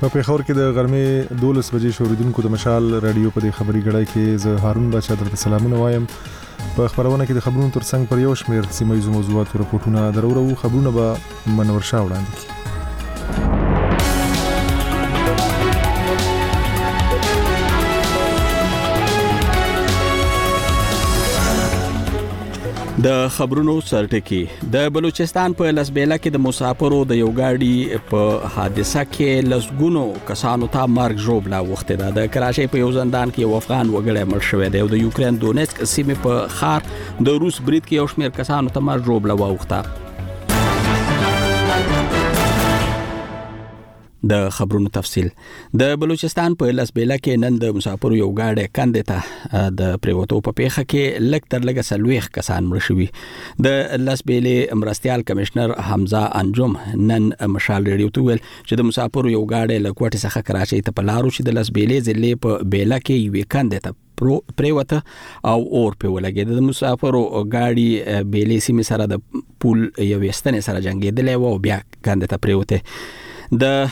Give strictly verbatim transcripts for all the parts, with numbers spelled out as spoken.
په پیښور کې د غرمې دولس بجې شوریدونکو د مشال رادیو په دې خبري غړای کې زه هارون بچا درته سلامونه وایم. په خبرونه کې د خبرونو ترڅنګ پر یو شمېر سیمه ییزو موضوعاتو راپورټونه درورو خبرونه به منور شاه وړاندې کړي. د خبرونو سرټکی د بلوچستان په لسبیلا کې د مسافرو د یو گاډي په حادثه کې لسګونو کسانو ته مرګ ژوبلا وخته ده. د کراچۍ په یو زندان کې یو افغان وګړی مړ شوی دی او د یوکرين دونیسک سیمې په خار د روس برید کې یو شمېر کسانو ته مرګ ژوبلا وخته. د خبرونو تفصیل د بلوچستان په لسبیلا کې نن د مسافرو یو گاډي کندې ته د پریوتو په پیخه کې لک تر لګه سلويخ کسان مړ شوي. د لسبیلې مرستيال کمشنر حمزه انجم نن مشال ریډیو ته ویل چې د مسافرو یو گاډي لکوټي څخه کراچۍ ته په لارو چې د لسبیلې ضلع په بیلا کې یو کندې ته پریوته او اور په ولګید. د مسافرو گاډي بیلې سیمه سره د پول یو وستنې سره جنگیدلې و او بیا کندې ته پریوته. د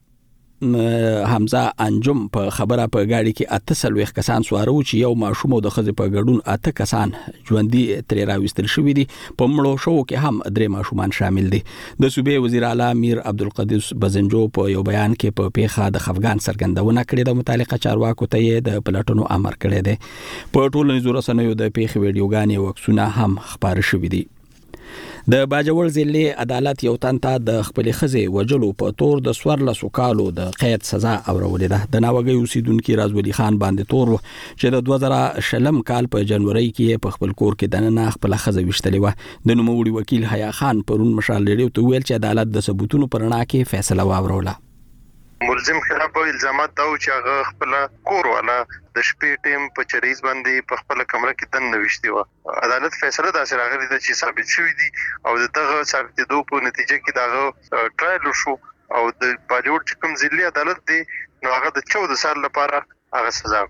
حمزه انجم په خبره په گاډي کې اته سلويخ کسان سوارو چې یو ماشوم د خزې په ګډون اته کسان ژوندۍ ترې راوستل شوې دي. په مړو شو کې هم درې ماشومان شامل دي. د صوبې وزیر اعلی میر عبدالقدوس بزنجو په یو بیان کې په پیخه د خفګان څرګندونه کړې ده. متعلقه چارواکو ته د پلټنو امر کړی دی. په ټولنیزو رسنیو د پیخه ویډیوګانې او عکسونه هم خبر شوي دي. د باجوړ ضلع عدالت یو تن ته د خپل خزې وجلو په تور د سورلسو کالو د قید سزا اورولې ده. د ناوګي اوسیدونکو راز ولی خان باندې تور چې د دوه زره شلم کال په جنوري کې په خپل کور کې دننه خپل خزې وشتلې و. د نوموړي وکیل حیا خان پرون مشال ریډیو ته ویل چې عدالت د ثبوتونو پرنا کې فیصله واوروله. ملزم خلاف الزامات دا چې هغه خپل کور والا د شپې ټیم په چریز باندې په خپل کمره کې دن نوښتي و. عدالت فیصله دا سره غوښتي چې ثابت شوی دی او دغه ثابتېدو په نتیجه کې دغه ټرایل شو او د باجوړ چې کوم ضلع عدالت دی نو هغه د چودہ سال لپاره هغه سزا.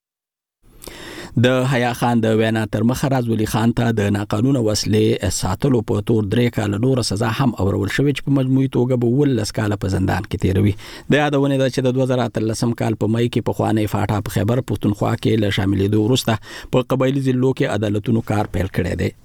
د حیا خان د وینا تر مخ راز ولی خان ته د ناقانونه وسلې ساتلو په تور درې کال نور سزا هم اورول شوې چې په مجموعي توګه به ولس کال په زندان کې تیروي. د یادونه ده چې د دوه زره اتلسم کال په مای کې په خوانی فاټا په خیبر پښتونخوا کې له شاملېدو وروسته په قبایلی ضلعو کې عدالتونو کار پیل کړی دی.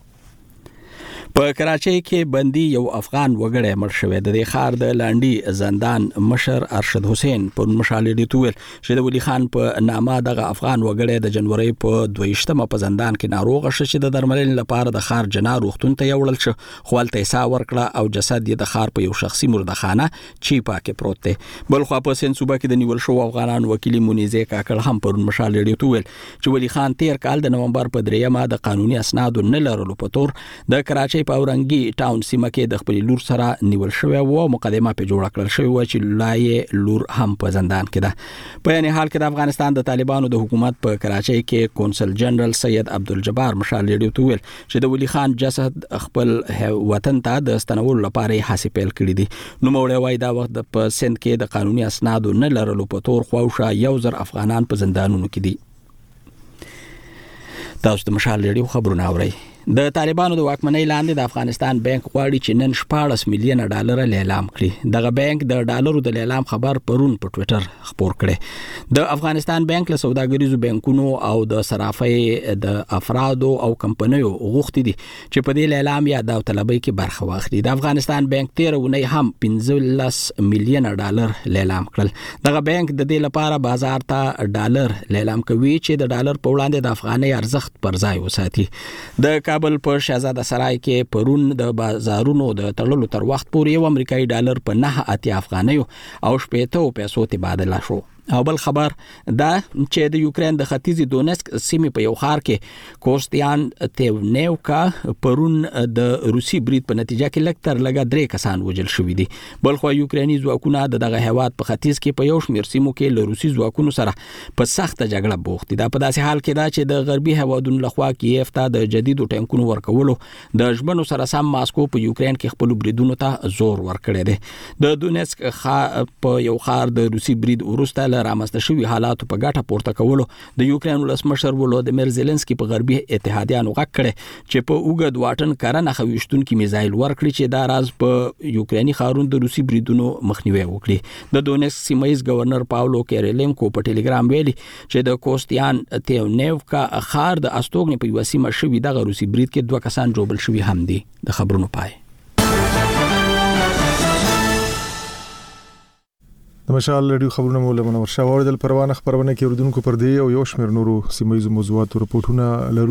په کراچۍ کې بندي یو افغان وګړی مړ شوی د ښار د لاندې زندان مشر ارشد حسین په مشال ډی تویل چې د ولی خان په نامه دغه افغان وګړی د جنوري په دویشتمه په زندان کې ناروغ شو چې د درملنې لپاره د ښار جنا روغتون ته یوړل شو. خپل تیسا ورکړه او جسد یې د ښار په یو شخصي مردخانه چیپا کې پروت دی. بل خو په سین صوبه کې د نیول شو افغانان وکیل مونیزه کاکړ هم په مشال ډی تویل چې ولی خان تیر کال د نومبر په دریمه د قانوني اسناد نه لرلو په تور د کراچۍ په اورنګي ټاون سیمه کې د خپل لور سره نیول شوی و. مقدمه په جوړ کړل شوی و چې لای لور هم په زندان کې ده. په یعنی حال کې د افغانستان د طالبانو د حکومت په کراچۍ کې کونسل جنرال سید عبدالجبار مشال ریډیو ته ویل چې د ولی خان جسد خپل وطن ته د استنولو لپاره هڅې پیل کړې دي. نو موړی وای دا وخت په سند کې د قانوني اسناد نه لرلو په تور خواوشه یو زر افغانان په زندانونو کې دي. تاسو د مشال ریډیو خبرونه اورئ. د طالبانو د واکمنۍ لاندې د افغانستان بانک غواړي چې نن شپاړس میلیونه ډالر لیلام کړي. دغه بانک د ډالرو د لیلام خبر پرون په ټوئیټر خبر کړي. د افغانستان بانک له سوداګریزو بانکونو او د صرافۍ د افرادو او کمپنیو غوښتي دي چې په دې لیلام یا د طلبۍ کې برخه واخلي. د افغانستان بانک تیر ونې هم پنځلس میلیونه ډالر لیلام کړل. دغه بانک د دې لپاره بازار ته ډالر لیلام کوي چې د ډالر په وړاندې د افغانۍ ارزښت پر ځای وساتي. د کابل په شهزاده سرای کې پرون د بازارونو د تړلو تر وخت پورې یو امریکایي ډالر په نه اتیا افغانیو او شپېته پیسو تبادله شو. او بل خبر دا چې د یوکرين د ختیځي دونیسک سیمې په یو ښار کې کوستیان تیونیوکا پرون د روسي برید په نتیجه کې لکتر لګا درې کسان وژل شوي دي. بل خو یوکريني ځواکونه دغه هیواد په ختیځ کې په یو شمېر سیمو کې له روسي ځواکونو سره په سخت جګړه بوخت دي. دا په داسې حال کې دا چې د غربي هیوادونو لخوا کیف ته د جدیدو ټانکونو ورکولو د ژمنو سره سم ماسکو په یوکرين کې خپل بریدونو ته زور ورکړی دی. د دونیسک په یو ښار د روسي برید وروسته له رامنځته شوي حالاتو په ګټه پورته کولو د یوکرين ولسمشر ولودیمیر زيلنسکي په غربي اتحادیانو غږ کړي چې په اوګد واټن کرنه خويشتونکو میزایل ورکړي چې دا راز په یوکريني خارون د روسي بریدونو مخنیوي وکړي. د دونیسک سیمایز گورنر پاولو کیریلنکو په ټلګرام ویلي چې د کوستیان تیونیوکا خار د استوګنې په وسیمه شوی دغه روسي برید کې دوه کسان جوړل شوی هم دي. د خبرونو پای. د مشال رادیو خبرونه مو له منور شاوړ د پروانه خبرونه کې اردوونکو پر دی او یو شمېر نورو سیمایي موضوعاتو رپورټونه لرو.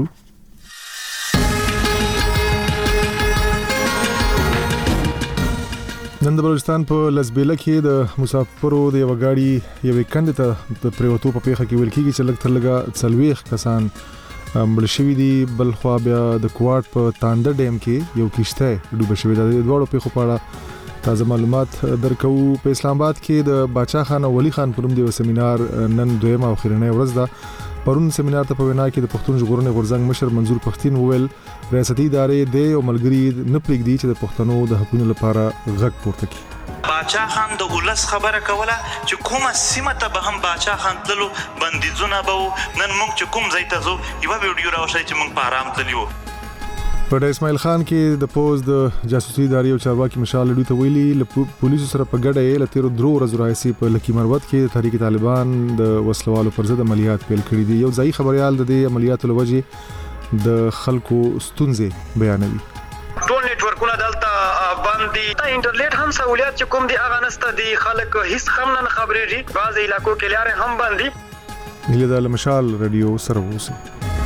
نن د بلوچستان په لزبیله کې د مسافرو د یو غاړي یو کندې ته د پریوتو په پیخه کې ویل کېږي چې لږ تر لږه څلويخ کسان مړ شوي دي. بل خو بیا د کوارټ په تاندر ډیم کې یو کشته ډوبه شوې ده. د دوړو پیخو په اړه تازه معلومات درکو. په اسلام آباد کې د باچا خان او ولی خان پروم دی سیمینار نن دویمه او خیرنۍ ورځ ده. پرون سیمینار ته په وینا کې د پښتون ژغورنې غورځنګ مشر منظور پښتين وویل ریاستي ادارې د او ملګری نه پریږدي چې د پښتنو د حقوقو لپاره غږ پورته کړي. باچا خان د ولس خبره کوله چې کومه سیمه ته به هم باچا خان تللو بندیزونه به نن موږ چې کوم ځای ته ځو یو ویډیو راوښی چې موږ په آرام تللیو. په اسماعیل خان کې د پوز د جاسوسي ادارې او چارواکي مشال لډو ته ویلي له پولیسو سره په ګډه یې لتیرو درو ورځې راځي په لکی مروت کې تحریک طالبان د وسلوالو پر ضد عملیات پیل کړي دي. یو ځای خبريال د دې عملیاتو لوجه د خلکو ستونزې بیانوي. ټول نتورکونه دلته باندې د انټرنیټ هم سہولیت چې کوم دي اغه نسته دي خلک هیڅ هم نه خبرېږي. بعض علاقو کې لارې هم باندې نیله د مشال رادیو سره وسی.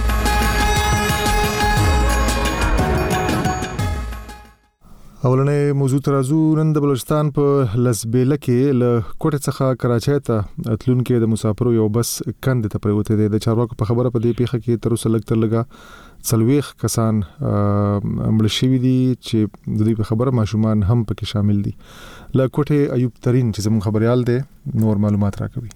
اولنې موضوع ترازو نن د بلوچستان په لزبیله کې له کوټه څخه کراچۍ ته اتلون کې د مسافرو یو بس کند ته پروته دی. د چارواکو په خبره په دې پیخه کې تر اوسه لګ تر لګا څلويخ کسان مړ شوي دي چې د دې په خبره ماشومان هم پکې شامل دي. له کوټه ایوب ترين چې زموږ خبريال دی نور معلومات راکوي.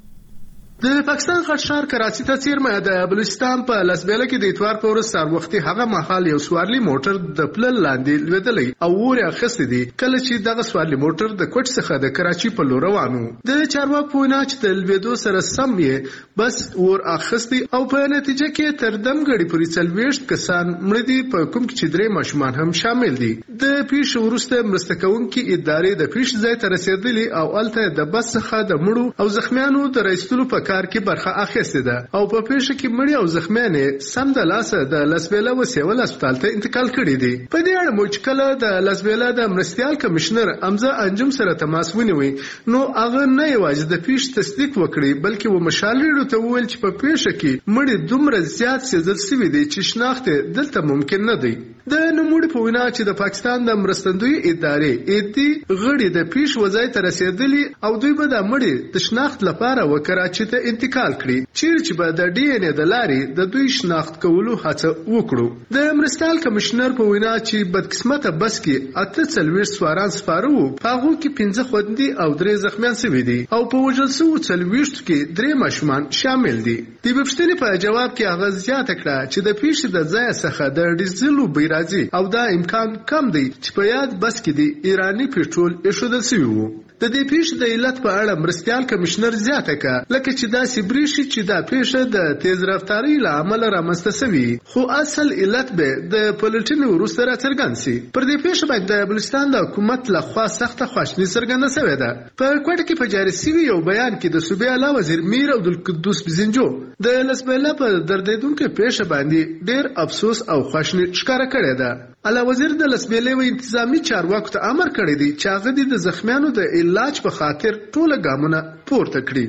د پاکستان خټشار کراچۍ ته چیرمه د بلوچستان په لسبیله کې د اتوار په ورځ سار وختي هغه مخال یو سوارلي موټر د پلل لاندې لویدلې او ور اخستې دي کله چې دغه سوارلي موټر د کوټ څخه د کراچۍ په لور روانو. د چارواکو په وینا چې د لویدو سره سم یې بس ور اخستې او په نتیجه کې تر دمګړي پورې څلويشت کسان مړ دي په کوم کې درې ماشومان هم شامل دي. د پیښ ورسته مرسته کوونکې ادارې د پیښ ځای ته رسیدلي او الته د بس څخه د مړو او زخمیانو د رئیسلو په کار کې برخه اخیسته ده او په پیښه کې مړی او زخمیان سم د لاسه د لسبیله وسیول هسپتال ته انتقال کړي دي. په دې اړه مو چې کله د لسبیله د مرستيال کمشنر امزه انجم سره تماس ونیوي نو هغه نه یوازې د پیښ تصدیق وکړي بلکې و مشالړو ته وویل چې په پیښه کې مړی دومره زیات سیزل سوي دي چې شناخت دلته ممکن نه دی. د نموړي په وینا چې د پاکستان د مرستندوی ادارې ایدي غړي د پیښ وځای ته رسیدلي او دوی به د مړي د شناخت لپاره وکراچي ته انتقال کړي چې به د ډي ان اي د لارې د دوی شناخت کولو هڅه وکړو. د مرستيال کمشنر په وینا چې بدقسمته بس کې اته څلويشت سواران سپارو هغه کې پنځه خوندي او درې زخمیان شوي دي او په وژل شوو څلويشت کې درې ماشومان شامل دي. د بپښتنې په جواب کې هغه زیاته کړه چې د پیښې د ځای څخه د ډیزلو بیرغ او دا امکان کم دی چې په یاد بس کې دی ایرانی پېټرول ایښودل شوی وو. د دې پیښې د علت په اړه مرستيال کمشنر زیاته کړه لکه چې دا سیبریشي چې دا پیښه د تیز رفتاری له امله رامنځته شوې خو اصل علت به د پولیټین وروسته راڅرګند شي. پر دې پیښه باندې د بلوچستان د حکومت لخوا سخته خواشنی څرګنده شوې ده. په کوټه کې په جاري شوي یو بیان کې د صوبې اعلی وزیر میر عبدالقدوس بزنجو د لسبیله په دردیدونکې پیښه باندې ډېر افسوس او خواشنی ښکاره کړې ده. اعلی وزیر د لسبیله و انتظامی چارواکو ته امر کړی دی چې هغه د زخمیانو د علاج په خاطر ټول ګامونه پورته کړي.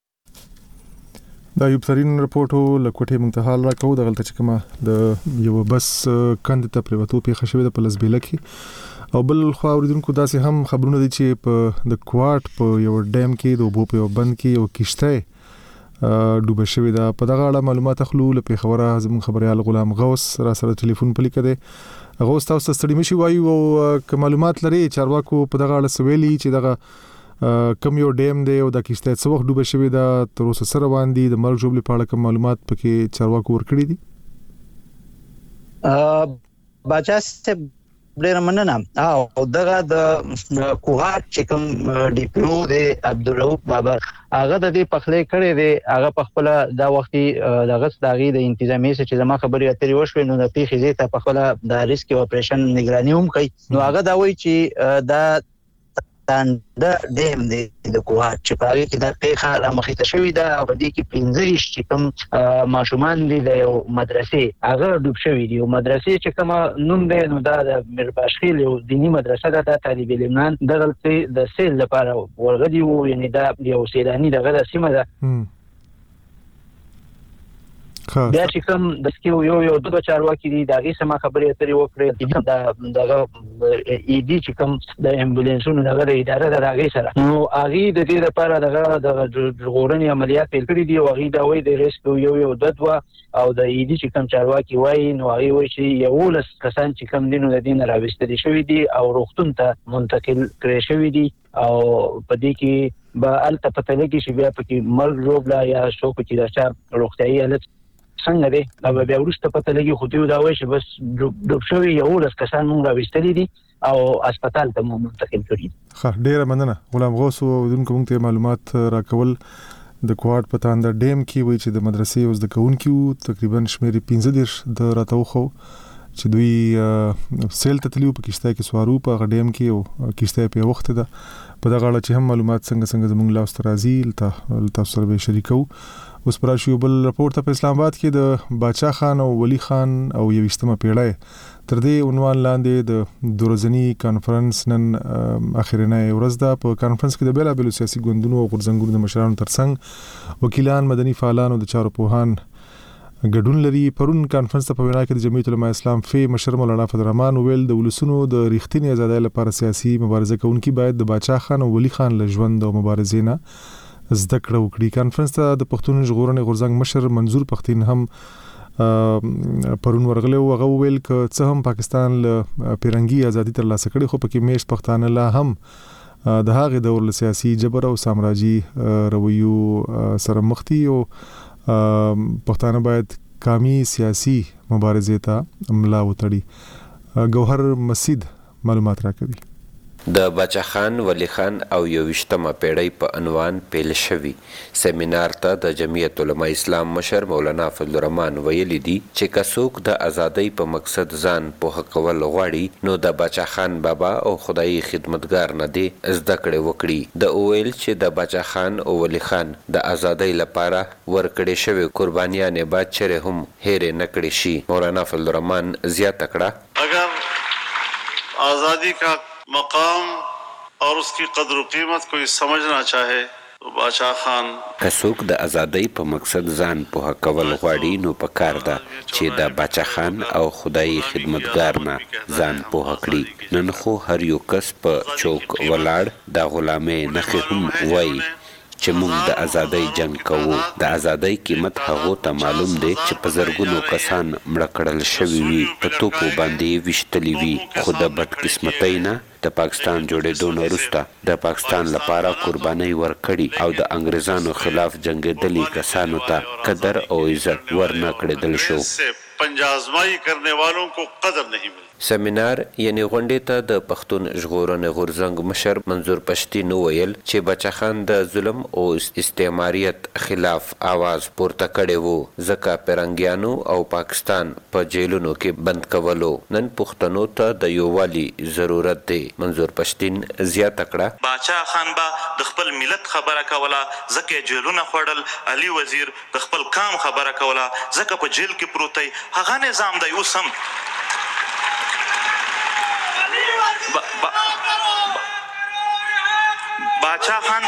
دا یو ترين رپورټو لکوټه منتحال راکو د غلطه چې کومه د یو بس کند ته پریوتو پیښه شوې د پلسبیله کې او بل خو اوریدونکو داسې هم خبرونه دي چې په د کوارټ په یو ډیم کې د وبو په بند کې یو کشته ډوبه شوې ده. په دغه اړه معلومات اخلو له پیښوره زموږ خبريال غلام غوث را سره ټلیفون په لیکه ده. غوث تاسو ستړي مشي وایو او که معلومات لري چارواکو په دغه اړه سویلي چې دغه کم یو ډیم دی او د کشته څو وخت ډوبه شوې ده تر اوسه سره باندې د مرګ جوړې په اړه کوم معلومات پکې چارواکو ورکړي دي؟ ا باچا سے ډېر مننه. او دغه د کوهات چې کوم ډي پی او د عبدالرؤف بابا هغه د دې پخلې کړې دی، هغه په خپل دا وختي دغه داغي د انتظامی چې زما خبرې اترې وشوې نو د پیښې زیاته په خپل د ریسک اپریشن نگرانی هم کوي. نو هغه دا وایي چې دا د دیم د کوهات چې په هغه کې د پیښه را مخې ته شوې ده او په دې کې پنځه چې کوم ماشومان دي د یو مدرسې هغه ډوب شوي دي. او مدرسې چې کوم نوم دی نو دا د میرباشخیل یو دینی مدرسه ده. د طالب علمان دغه د سیل لپاره ورغلي وو، یعنی دا یو سیلاني دغه د سیمه ده. بیا چې کوم د سکیو یو یو د چارواکي دي دغه سم خبرې اترې وکړې دا دغه ای ډي چې کوم د امبولانسونو دغه اداره د هغه سره نو هغه د دې لپاره دغه د ژغورنې عملیات پیل کړي دي. او هغه دا وایي د ریسک یو یو ددوا او د ای ډي چې کوم چارواکي وایي نو هغه وایي چې یو لس کسان چې کوم دینو د دین راوستل شوی دي او روغتون ته منتقل کړي شوی دي. او په دې کې به الته پته لګي چې بیا پکې مرګ روبلا یا شو چې دا روغتيایي حالت څنګه دی. او بیا ورسته پته لګي خو دوی دا وایي چې بس ډوب شوی یو لس کسان مونږ راوستل دي او هسپتال ته مو منتقل کړي. ښه، ډیره مننه غلام غوث. او دونکو موږ ته معلومات راکول د کوهات په تاندر ډیم کې وایي چې د مدرسې اوس د کوونکو تقریبا شمیرې پنځه دېرش د راتوخو چې دوی سیل ته تلو په کشته کې سوارو په ډیم کې او کشته په وخت ده په دغه اړه چې هم معلومات څنګه څنګه زموږ لاس ترازی لته تاسو سره به شریکو. اوس پر شیو بل راپورټ په اسلام آباد کې د باچا خان او ولی خان او یوشتمه پیړۍ تر دې عنوان لاندې د دورزنی کانفرنس نن اخرنه ورځ ده. په کانفرنس کې د بیلا بیلو سیاسي ګوندونو او غورځنګونو د مشرانو ترڅنګ وکیلان، مدني فعالان او د چارو پوهان ګډون لري. پرون کانفرنس ته په وینا کې د جمعیت علماء اسلام فی مشر مولانا فضل الرحمن ویل د ولسونو د ریښتینی ازادۍ لپاره سیاسي مبارزه کوونکي باید د باچا خان او ولی خان له ژوند او مبارزې نه زده کړه وکړي. کانفرنس ته د پښتون ژغورنې غورځنګ مشر منظور پښتين هم پرون ورغله او هغه ویل ک څه هم پاکستان له پیرنګي ازادي تر لاسه کړي خو پکې میش پښتانه لا هم د هغه دور له سیاسي جبر او سامراجي رویو سره مخ دي. او پښتانه باید قومي سیاسي مبارزې ته ملا وتړي. گوهر مسجد معلومات راکوي. د باچا خان، ولی خان او یوشتمه پیړۍ په عنوان پیل شوی سیمینار ته د جمعیت علماء اسلام مشر مولانا فضل الرحمن ویلي دي چې کڅوک د ازادۍ په مقصد ځان په کول غواړي نو د باچا خان بابا او خدای خدمتګار نه دی زده کړې وکړي. د اویل چې د باچا خان او ولی خان د ازادۍ لپاره ورکړې شوی قربانیانې بعد چره هم هېر نه کړي شي. مولانا فضل الرحمن زیاته کړه اگر آزادی کا مقام اور اس کی قدر و قیمت کوئی سمجھنا چاہے تو باچا خان کڅوک د ازادۍ په مقصد ځان په کول غواړي نو په کار ده چې د باچا خان او خدای خدمتګار نه ځان په کړی. نن خو هر یو کس په چوک ولاړ د غلامۍ نخې هم وای چې موږ د ازادۍ جنگ کوو. د ازادۍ قیمت هغه ته معلوم دی چې په زرګونو کسان مړه کړل شوي وي، په توپو باندې وشتلی وي، خو د بد قسمتۍ نه د پاکستان جوړېدو نه وروسته د پاکستان لپاره قربانۍ ورکړي او د انګریزانو خلاف جنګېدلي کسانو ته قدر او عزت ورنه کړېدل شو. پنجازمائی کرنے والوں کو قدر نہیں ملتی. سیمینار یعنی غونډې ته د پښتون ژغورنې غورځنګ مشر منظور پښتين ویل چې باچا خان د ظلم او استعماریت خلاف आवाज پورته کړي وو ځکه پیرنګیانو او پاکستان په جیلونو کې بند کولو. نن پښتنو ته د یووالي ضرورت دی. منظور پښتين زیاته کړه باچا خان با د خپل ملت خبره کوله ځکه جیلونه خوړل، علي وزیر د خپل کام خبره کوله ځکه په جیل کې پروت دی. هغه نظام دی اوس هم با با باچا خان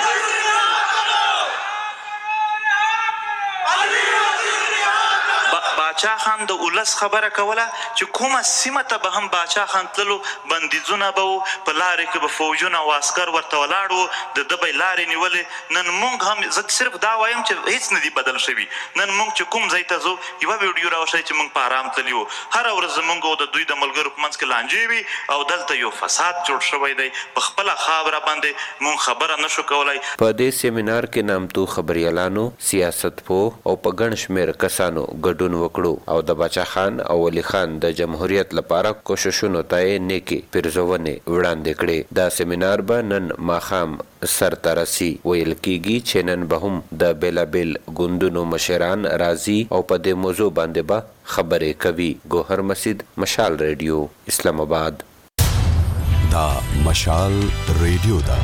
باچا خان د ولس خبره کوله چې کومه سیمه ته به هم باچا خان تللو بندیزونه به وو، په لارې کې به فوجونه او عسکر ورته ولاړ وو، د ده به یې لارې نیولې. نن موږ هم زه صرف دا وایم چې هیڅ نه دي بدل شوي. نن موږ چې کوم ځای ته ځو یوه ویډیو راوښیي چې موږ په ارام تللي وو. هره ورځ زموږ او د دوی د ملګرو په منځ کې لانجې وي او دلته یو فساد جوړ شوی دی. په خپله خاوره باندې موږ خبره نه شو کولی. په دې سیمینار کې نامتو خبریالانو، سیاست پوه او په ګڼ شمېر کسانو ګډون وکړو. کړو او د باچا خان او ولی خان د جمهوریت لپاره کوششونو ته نیکی پرزونه وړاندې کړې. دا سیمینار به نن ماخام سرترسي ویل کیږي چې نن به هم د بیلابل ګوندونو مشران راځي او په دې موضوع باندې به خبرې کوي. ګوهر مسجد، مشال ریډیو، اسلام آباد. دا مشال ریډیو دا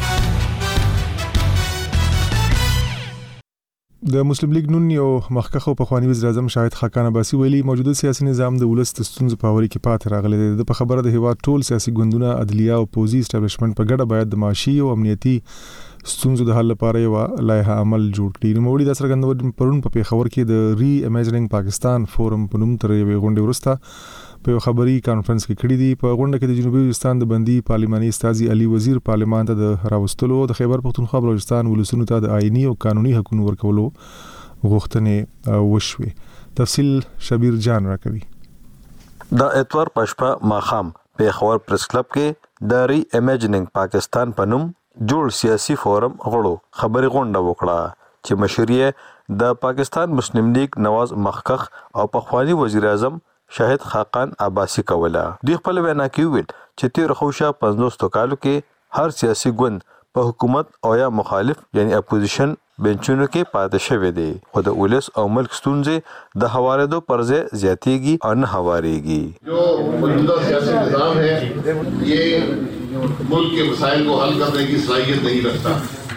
د مسلم لیگ نون یو مخکخ او پخوانی وزیر اعظم شاهد خاقان عباسی ویلي موجوده سیاسي نظام د ولست ستونزې په اوري کې پات راغلي دي. د په خبره د هیواد ټول سیاسي ګوندونه، عدلیه او پوزي اسټابلیشمنت په ګډه باید د معاشي او امنیتي ستونزو د حل لپاره یو لایحه عمل جوړ کړي. نو موړي د څرګندون پرون په پیښور کې د ری امیجنینګ پاکستان فورم په نوم تر یوې غونډې وروسته په یو خبري کانفرنس کې کړی دی. په غونډه کې د جنوبي وزیرستان د بندي پارلماني استاذي علي وزیر پارلمان ته د راوستلو د خیبر پختونخوا بلوچستان ولسونو ته د آئینی او قانوني حقوقو ورکولو غوښتنې وشوي. تفصیل شبیر جان راکوي. د اتوار پښپا ماخام پیښور پریس کلب کې د ری امیجنینګ پاکستان په نوم جوړ سیاسي فورم غړو خبري غونډه وکړه چې مشري د پاکستان مسلم لیگ نواز مخکخ او پخوانی وزیر اعظم شاهد خاقان عباسی کوله. دوی خپل وینا کې ویل چې تیر خوشا پنځوس کالو کې هر سیاسي ګوند په حکومت او یا مخالف یعنی اپوزیشن بنچونو کې پاتې شوی دی، خو د ولس او ملک ستونزې د حوالېدو پر ځای زیاتېږي او نه هوارېږي. جو موجودہ سیاسی نظام ہے یہ ملک کے مسائل کو حل کرنے کی صلاحیت نہیں رکھتا.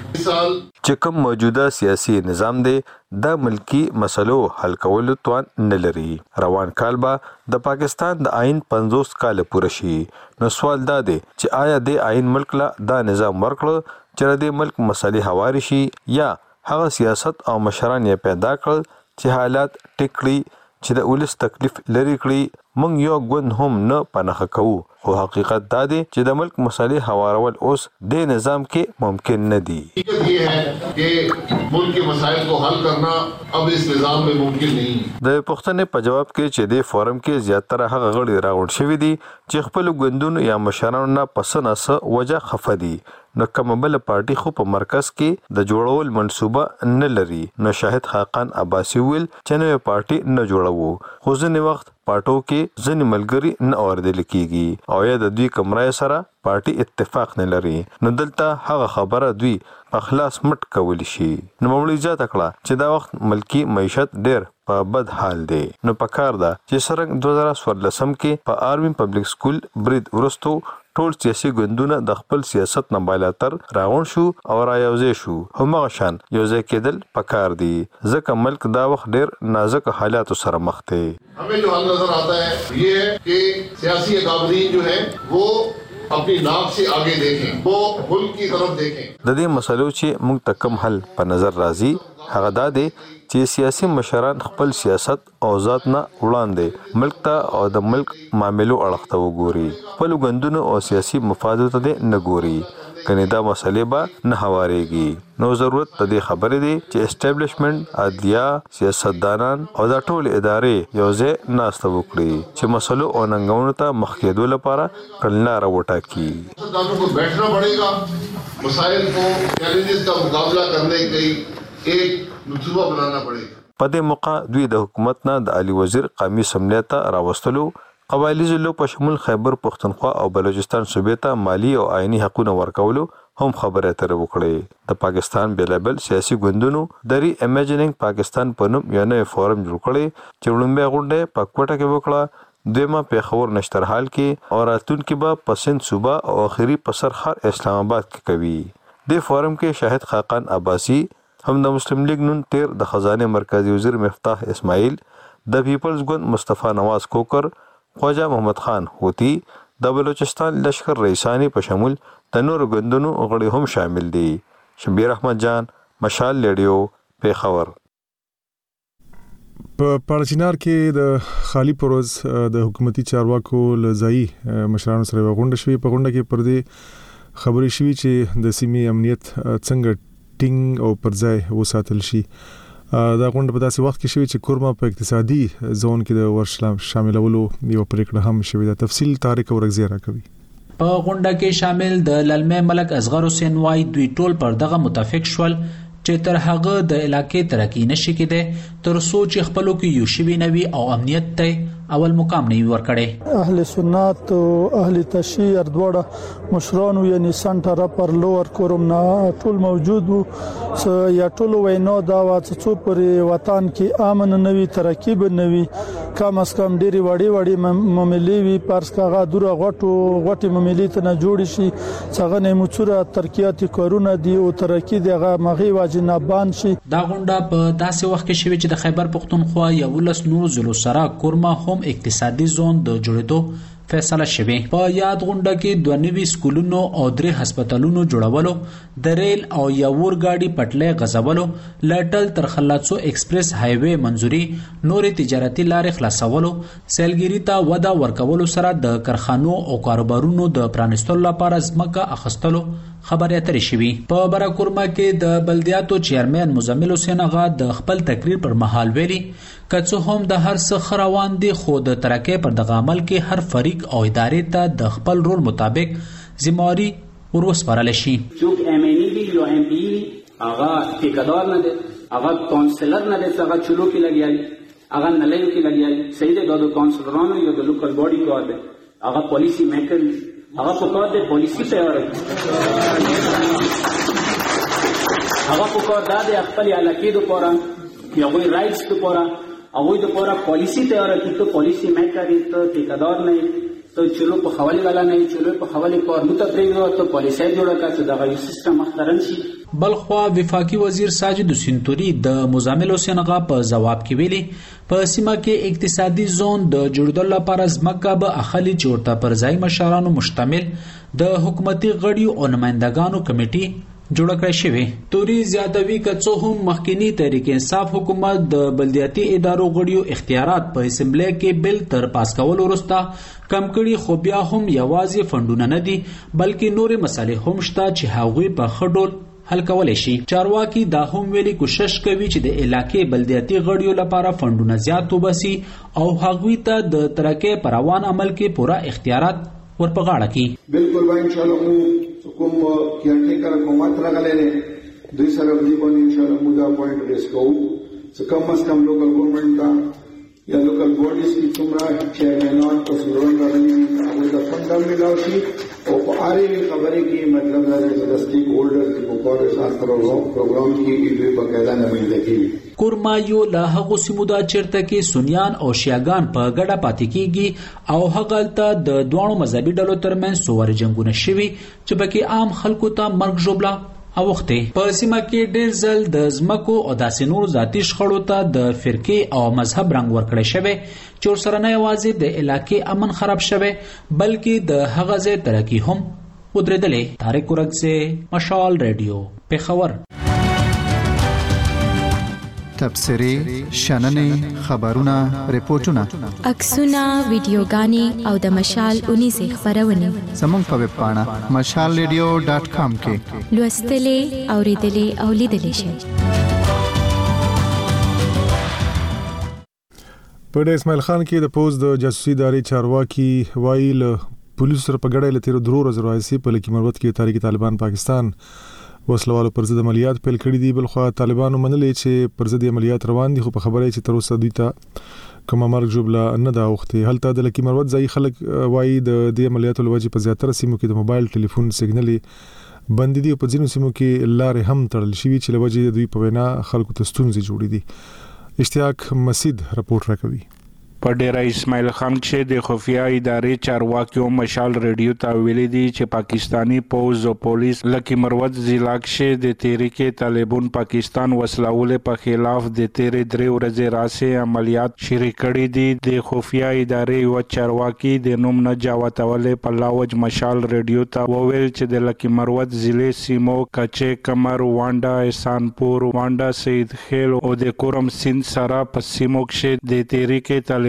چې کوم موجوده سیاسي نظام دی د ملکی مسلو حل کولو توان نه لري. روان کال به د پاکستان د آئین پنځوس کال پوره شي. نو سوال دا دی چې آیا د آئین ملک لا دا نظام ورکړو چې د ملک مسلې هواري شي یا هغه سیاست او مشران یې پیدا کړل چې حالات ټیکړي چې د ولس تکلیف لري کړی. مونږ یو ګوند هم نه پنهخه کوو، خو حقیقت دا دی چې د ملک مسلې هوارول اوس د نظام کې ممکن نه دي. حقیقت یہ ہے کہ ملک کے مسائل کو حل کرنا اب اس نظام میں ممکن نہیں. د پښتنې په جواب کې چې د فورم کې زیاتره هغه غړي راغونډ شوي دي چې خپل ګوندونو یا مشرانو نه پسنه وجه خفه دي. نو کوم بل پارټي خو په مرکز کې د جوړول منصوبه نه لري. نو شاهد خاقان عباسی ویل چې نوې پارټي نه جوړوو، خو ځینې وخت پارټو کې ځینې ملګري نه اوریدل کیږي او یا د دوی کمرای سره پارټي اتفاق نه لري. نو دلته هغه خبره دوی اخلاص مټ کولی شي. نو مولوی زیاته کړه چې دا وخت ملکی معیشت ډېر په بد حال دی. نو پکار ده چې سرنګ دوه زره څوارلسم کې په آرمي پبلک سکول برید ورستو ټول سیاسي ګوندونه د خپل سیاست نه بالاتر راغون شو او رايوځي شو. همغه شان یوځای کېدل پکار دي ځکه ملک دا وخت ډېر نازک حالات سره مخ دی. हमें जो हल नजर आता है ये है कि सियासी अकाबरीन जो है वो अपनी नाक से आगे देखें, वो मुल्क की तरफ देखें. د دې مسلو چې موږ ته کم حل په نظر راځي هغه دا دی چې سیاسي مشران خپل سیاست او ذات نه وړاندې ملک ته او د ملک معاملو اړخ ته وګوري، خپل ګوندونو او سیاسي مفادو ته نه ګوري. کني دا مسلې به نه هوارېږي. نو ضرورت د دې خبرې دی چې اسټابلیشمنت، عدلیه، سیاستدانان او دا ټول ادارې یو ځای ناسته وکړي چې مسلو او ننګونو ته مخ کېدو لپاره کړنلاره وټاکي. سیاستدانوں کو بیٹھنا پڑے گا، مسائل کو، چیلنجز کا مقابلہ کرنے کی ایک منصوبہ بنانا پڑے گا. په دې موقع دوی د حکومت نه د علي وزیر قومي اسمبلی ته راوستلو، قبایلی ضلعو په شمول خیبر پختونخوا او بلوچستان صوبې ته مالی او آئینی حقوقونه ورکولو هم خبرې اترې وکړې. د پاکستان بیلابل سیاسي ګوندونو د ری امیجنینګ پاکستان په نوم یو نوی فورم جوړ کړی چې وړاندې غونډه په کوټه کې وکړه. دویمه پیښور نشترحال کې او راتلونکي به په سند صوبه او اخري په سرخر اسلام آباد کې کوي. د فورم کې شاهد خاقان عباسی هم د مسلم لیگ نون تیر د خزانه مرکزی وزیر مفتاح اسماعیل، د پیپلز ګوند مصطفی نواز کوکر، خواجه محمد خان هوتی، د بلوچستان لشکر رئیسانی په شمول د نور ګوندونو غړي هم شامل دي. شبیر احمد جان، مشال ریډیو، پیښور. په پاړچینار کې د خالی پروز د حکومتي چارواکو لزای مشرانو سره غونډه شوې. په غونډه کې پر دې خبرې شوې چې د سیمې امنیت څنګه ټینګ او پر ځای وساتل شي. دا غونډه په داسې وخت کې شوې چې کورما په اقتصادي زون کې د ورشلام شاملولو یو پریکړه هم شوې ده. تفصیل طارق اورغزی راکوي. په غونډه کې شامل د للمې ملک اصغر حسین وای دوی ټول پر دغه متفق شول چې تر هغه د علاقې ترقی نشي کېده تر سوچ خپلو کې یو شی نوي او امنیت ته اول مقام نه ورکړي. اهل سنت او اهل تشیع اردوړه مشرانو یعنی سنټر پر لوور کوروم نه ټول موجود وو. یا ټول وینا دا واڅو پر وطن کې امن نوي ترکیب نوي کم اس کم ډيري وړي وړي مملي وي پارس کاغه دوره غټو غټي مملي ته نه جوړ شي څنګه نه مچوره ترکیاتي کارونه دي او ترکی دغه مغي واجنه بان شي. دا غونډه په داسې وخت کې شوه چې د خیبر پختونخوا یو لس نور زلو سره کورما هم اقتصادي زون د جوړېدو فیصله شوه. په یاد غونډه کې دوه نوي سکولونو او درې هسپتالونو جوړولو، د ریل او یاور گاډي پټلۍ غځولو، لټل تر خلاصو ایکسپریس های وی منځوري، نورې تجارتي لارې خلاصولو، سیلګری ته وده ورکولو سره د کارخانو او کاروبارونو د پرانستلو لپاره ځمکه اخستلو خبرې اترې شوي. په براکورما کې د بلدیاتو چیرمن مزمل حسین اغا د خپل تقریر پر مهال ویلي کڅو هم د هر څه خروان دي خو د ترکه پر دغه عمل کې هر فریق او ادارې ته د خپل رول مطابق ذمہواری ورسپارل شي. څوک ایم ان ای یو ایم پی اغا ټیکدار نه دي، اغا کونسلر نه دي، اغا چلو کې لګیایي، اغا نلایو کې لګیایي، صحیح دی د کونسلرانو یو د لوکل باډي کار دی، اغا پالیسی میکر هغه په کار د پالیسی تیار کړي، هغه په کار د خپل علاقې لپاره یا غوي رائټس لپاره هغه د لپاره پالیسی تیار کړي. ته پالیسی میکر ته ټیکدار نه ته چلو په حواله والا نه چلو په حواله کار نو ته پرېږدو ته پالیسي جوړه کړه دا غوي سیستم مخترن شي. بلخوا وفاقي وزیر ساجد سنتوري د مزامل حسین غا په جواب کې ویلي په سیمه کې اقتصادي زون د جوړېدل لپاره ځمکه به اخلي چورته پر ځای مشرانو مشتمل د حکومتي غړي او نمائندګانو کمیټي جوړ کړی شوی. توري زیاتوي کڅو هم مخکینی تحریک انصاف حکومت د بلدیاتي ادارو غړیو اختیارات په اسمبلی کې بل تر پاس کول ورسته کم کړي، خو بیا هم یوازې فندونه نه دي بلکې نورې مسالې هم شته چې هغوی په خډول حل کولای شي. چارواکي دا هم ویلي کوشش کوي چې د علاقې بلدیاتي غړیو لپاره فندونه زیات وبسي او هغوی ته د ترکه پروان عمل کې پورا اختیارات ورپغاړه کی. بالکل وای ان شاء الله کوم کیرټیکر حکومت راغلې دوی سره دی باندې ان شاء الله مودا پوینټ ریس کوو څه کم از کم لوکل ګورنمنت تا یا لوکل باډیز کی څومره چیرمنان او سرور راغلي هغه د فندام ملاو شي او په اړه خبرې کې مطلب دا دی چې د سټیک هولډر کی په کار سره پروګرام کې دوی په قاعده نه ملي کیږي. کورما یو له هغه سیمودا چرته کې سنیان او شیعاګان په ګډه پاتې کیږي او هغه ته د دوه مذهبي ډلو ترمنځ سوور جنگونه شوي چې بلکې عام خلکو ته مرګ ژوبلا اوخته. په سیمه کې ډېر ځل د ځمکو او داسې نور ذاتي شخړو ته د فرقې او مذهب رنګ ورکړی شوی چې ورسره نه یوازې د علاقې امن خراب شوی بلکې د هغه ځای ترقي هم ودرېدلې. طارق ورغزه، مشال ریډیو، پېښور. تبصرې، شننې، خبرونه، ریپورتونه، عکسونه، ویډیوګانې او د مشال اونیزه خبرونه زموږ په ویب پاڼه مشال ریډیو ډاټ کام کې لوستلې، اوریدلې او لیدلې شئ. په ډېر اسماعیل خان کې د پوز د جاسوسي ادارې چارواکي وایي له پولیسو سره په ګډه لتیر درو ورځې راځي په لکه مروت کې تحریک طالبان پاکستان وسلوالو پر ضد عملیات پیل کړي دي. بلخو طالبانو منلې چې پر ضد عملیات روان دي خو په خبره چې تر اوسه دوی ته کومه مرګ جوړه نه دا وخته. هلته د لکه مروت ځای خلک وایي د دې عملیاتو لوجه په زیاتره سیمو کې د موبایل ټلیفون سیګنال بند دي او په ځینو سیمو کې لارې هم تړل شوي چې لوجه دوی په وینا خلکو ته ستونزې جوړې دي. اشتیاق مسید رپورټ راکوي. په ډیره اسماعیل خان کې د خفیه ادارې چارواکیو مشال ریډیو ته ویلي دي چې پاکستانی پوز او پولیس لکه مروت ضلع کې د تحریک طالبان پاکستان وسلوالې په خلاف د تیرې درې ورځې راسه عملیات شروع کړي دي. د خفیه ادارې او چارواکي د نوم نه جواتولې په لاوج مشال ریډیو ته وویل چې د لکه مروت ضلع سیمو کچې کمر وانډا احسانپور وانډا سید خیل او د کورم سین سره په سیمو کې د تحریک طالبان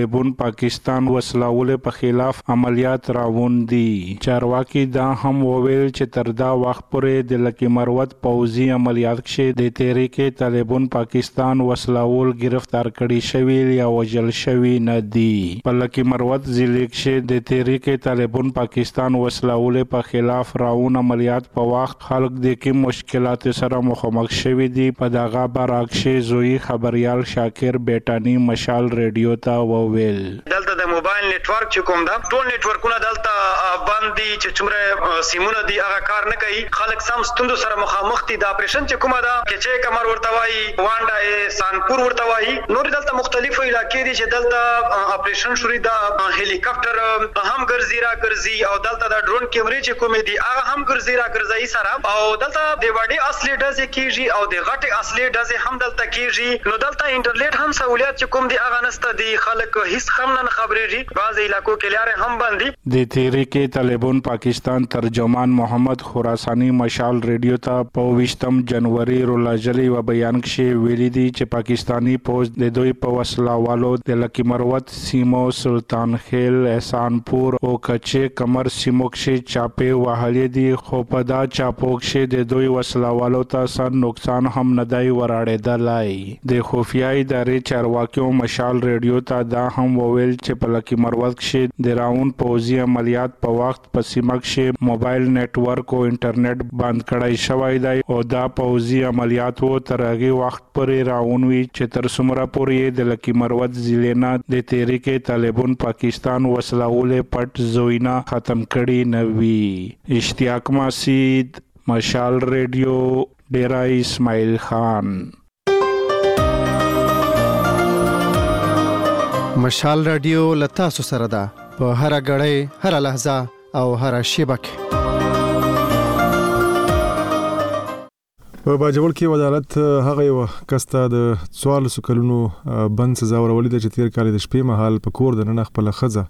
طالبان پاکستان وسلاول په خلاف عملیات راوندي. چارواکي دا هم وویل چې تر دا وخت پورې د لکی مروت پوځي عملیات کې د تحریک طالبان پاکستان وسلاول گرفتار کړي شوی یا وژل شوی نه دي. په لکی مروت ضلع کې د تحریک طالبان پاکستان وسلاول په خلاف راون عملیات په وخت خلک د کوم مشکلات سره مخامخ شوي دي. په دغه برعکس زوی خبريال شاکر بیٹانی مشال ریډیو ته وویل دلته د موبایل نتورک چې کوم دا ټول نتورکونه دلته باندې چې څومره سیمونه دي هغه کار نه کوي. خلک سم ستوندو سره مخامخ دي. د اپریشن چې کومه دا کې چې کمر ورته وایي وانډا سانپور ورته وایي نور دلته مختلفو علاقې دي چې دلته اپریشن شوري دا هلیکاپټر هم ګرځي را ګرځي او دلته د ډرون کیمرې چې کومې دي هغه هم ګرځي را ګرځي سره او دلته د وړي اصلي ډزې کیږي او د غټي اصلي ډزې هم دلته کیږي. نو دلته انټرنیټ هم سہولیت چې کوم دي هغه نسته دي. خلک هیڅ هم نه خبرېږي. بعض علاقو کې لارې هم بندي. د تحریک طالبان پاکستان ترجمان محمد خراسانی مشال ریډیو ته په ویشتم جنوري رولاجلی و بیان کې ویلي دي چې پاکستانی پوز د دوی په وسلوالو د لکی مروت سیمو سلطان خیل احسانپور او کچې کمر سیمو کې چاپې وهلې دي خو په دا چاپو کې د دوی وسلوالو ته سر نقصان هم نه دی وراړېدلی. د خفیه ادارې چارواکیو مشال ریډیو ته دا هم وویل چې په لکی مروت کې د راون پوځي عملیات په وخت په سیمه کې موبایل نتورک او انټرنیټ بند کړای شوی دی او دا پوځي عملیات وو تر هغه وخت پورې راون وی چې تر څومره پورې د لکی مروت ضلع نه د تحریک طالبان پاکستان وسلاول پټ زوینا ختم کړي نه وی. اشتیاق مسعود مشال ریډیو ډیرا اسماعیل خان. مشال رادیو لتا سره ده په هر غړې هر لحظه او هر شیبه کې. په باجوړ کې عدالت هغه یو کسته د څوارلسو کلونو بند سزا ورولې د چې تیر کال د شپې مهال په کور د نن خپل خزه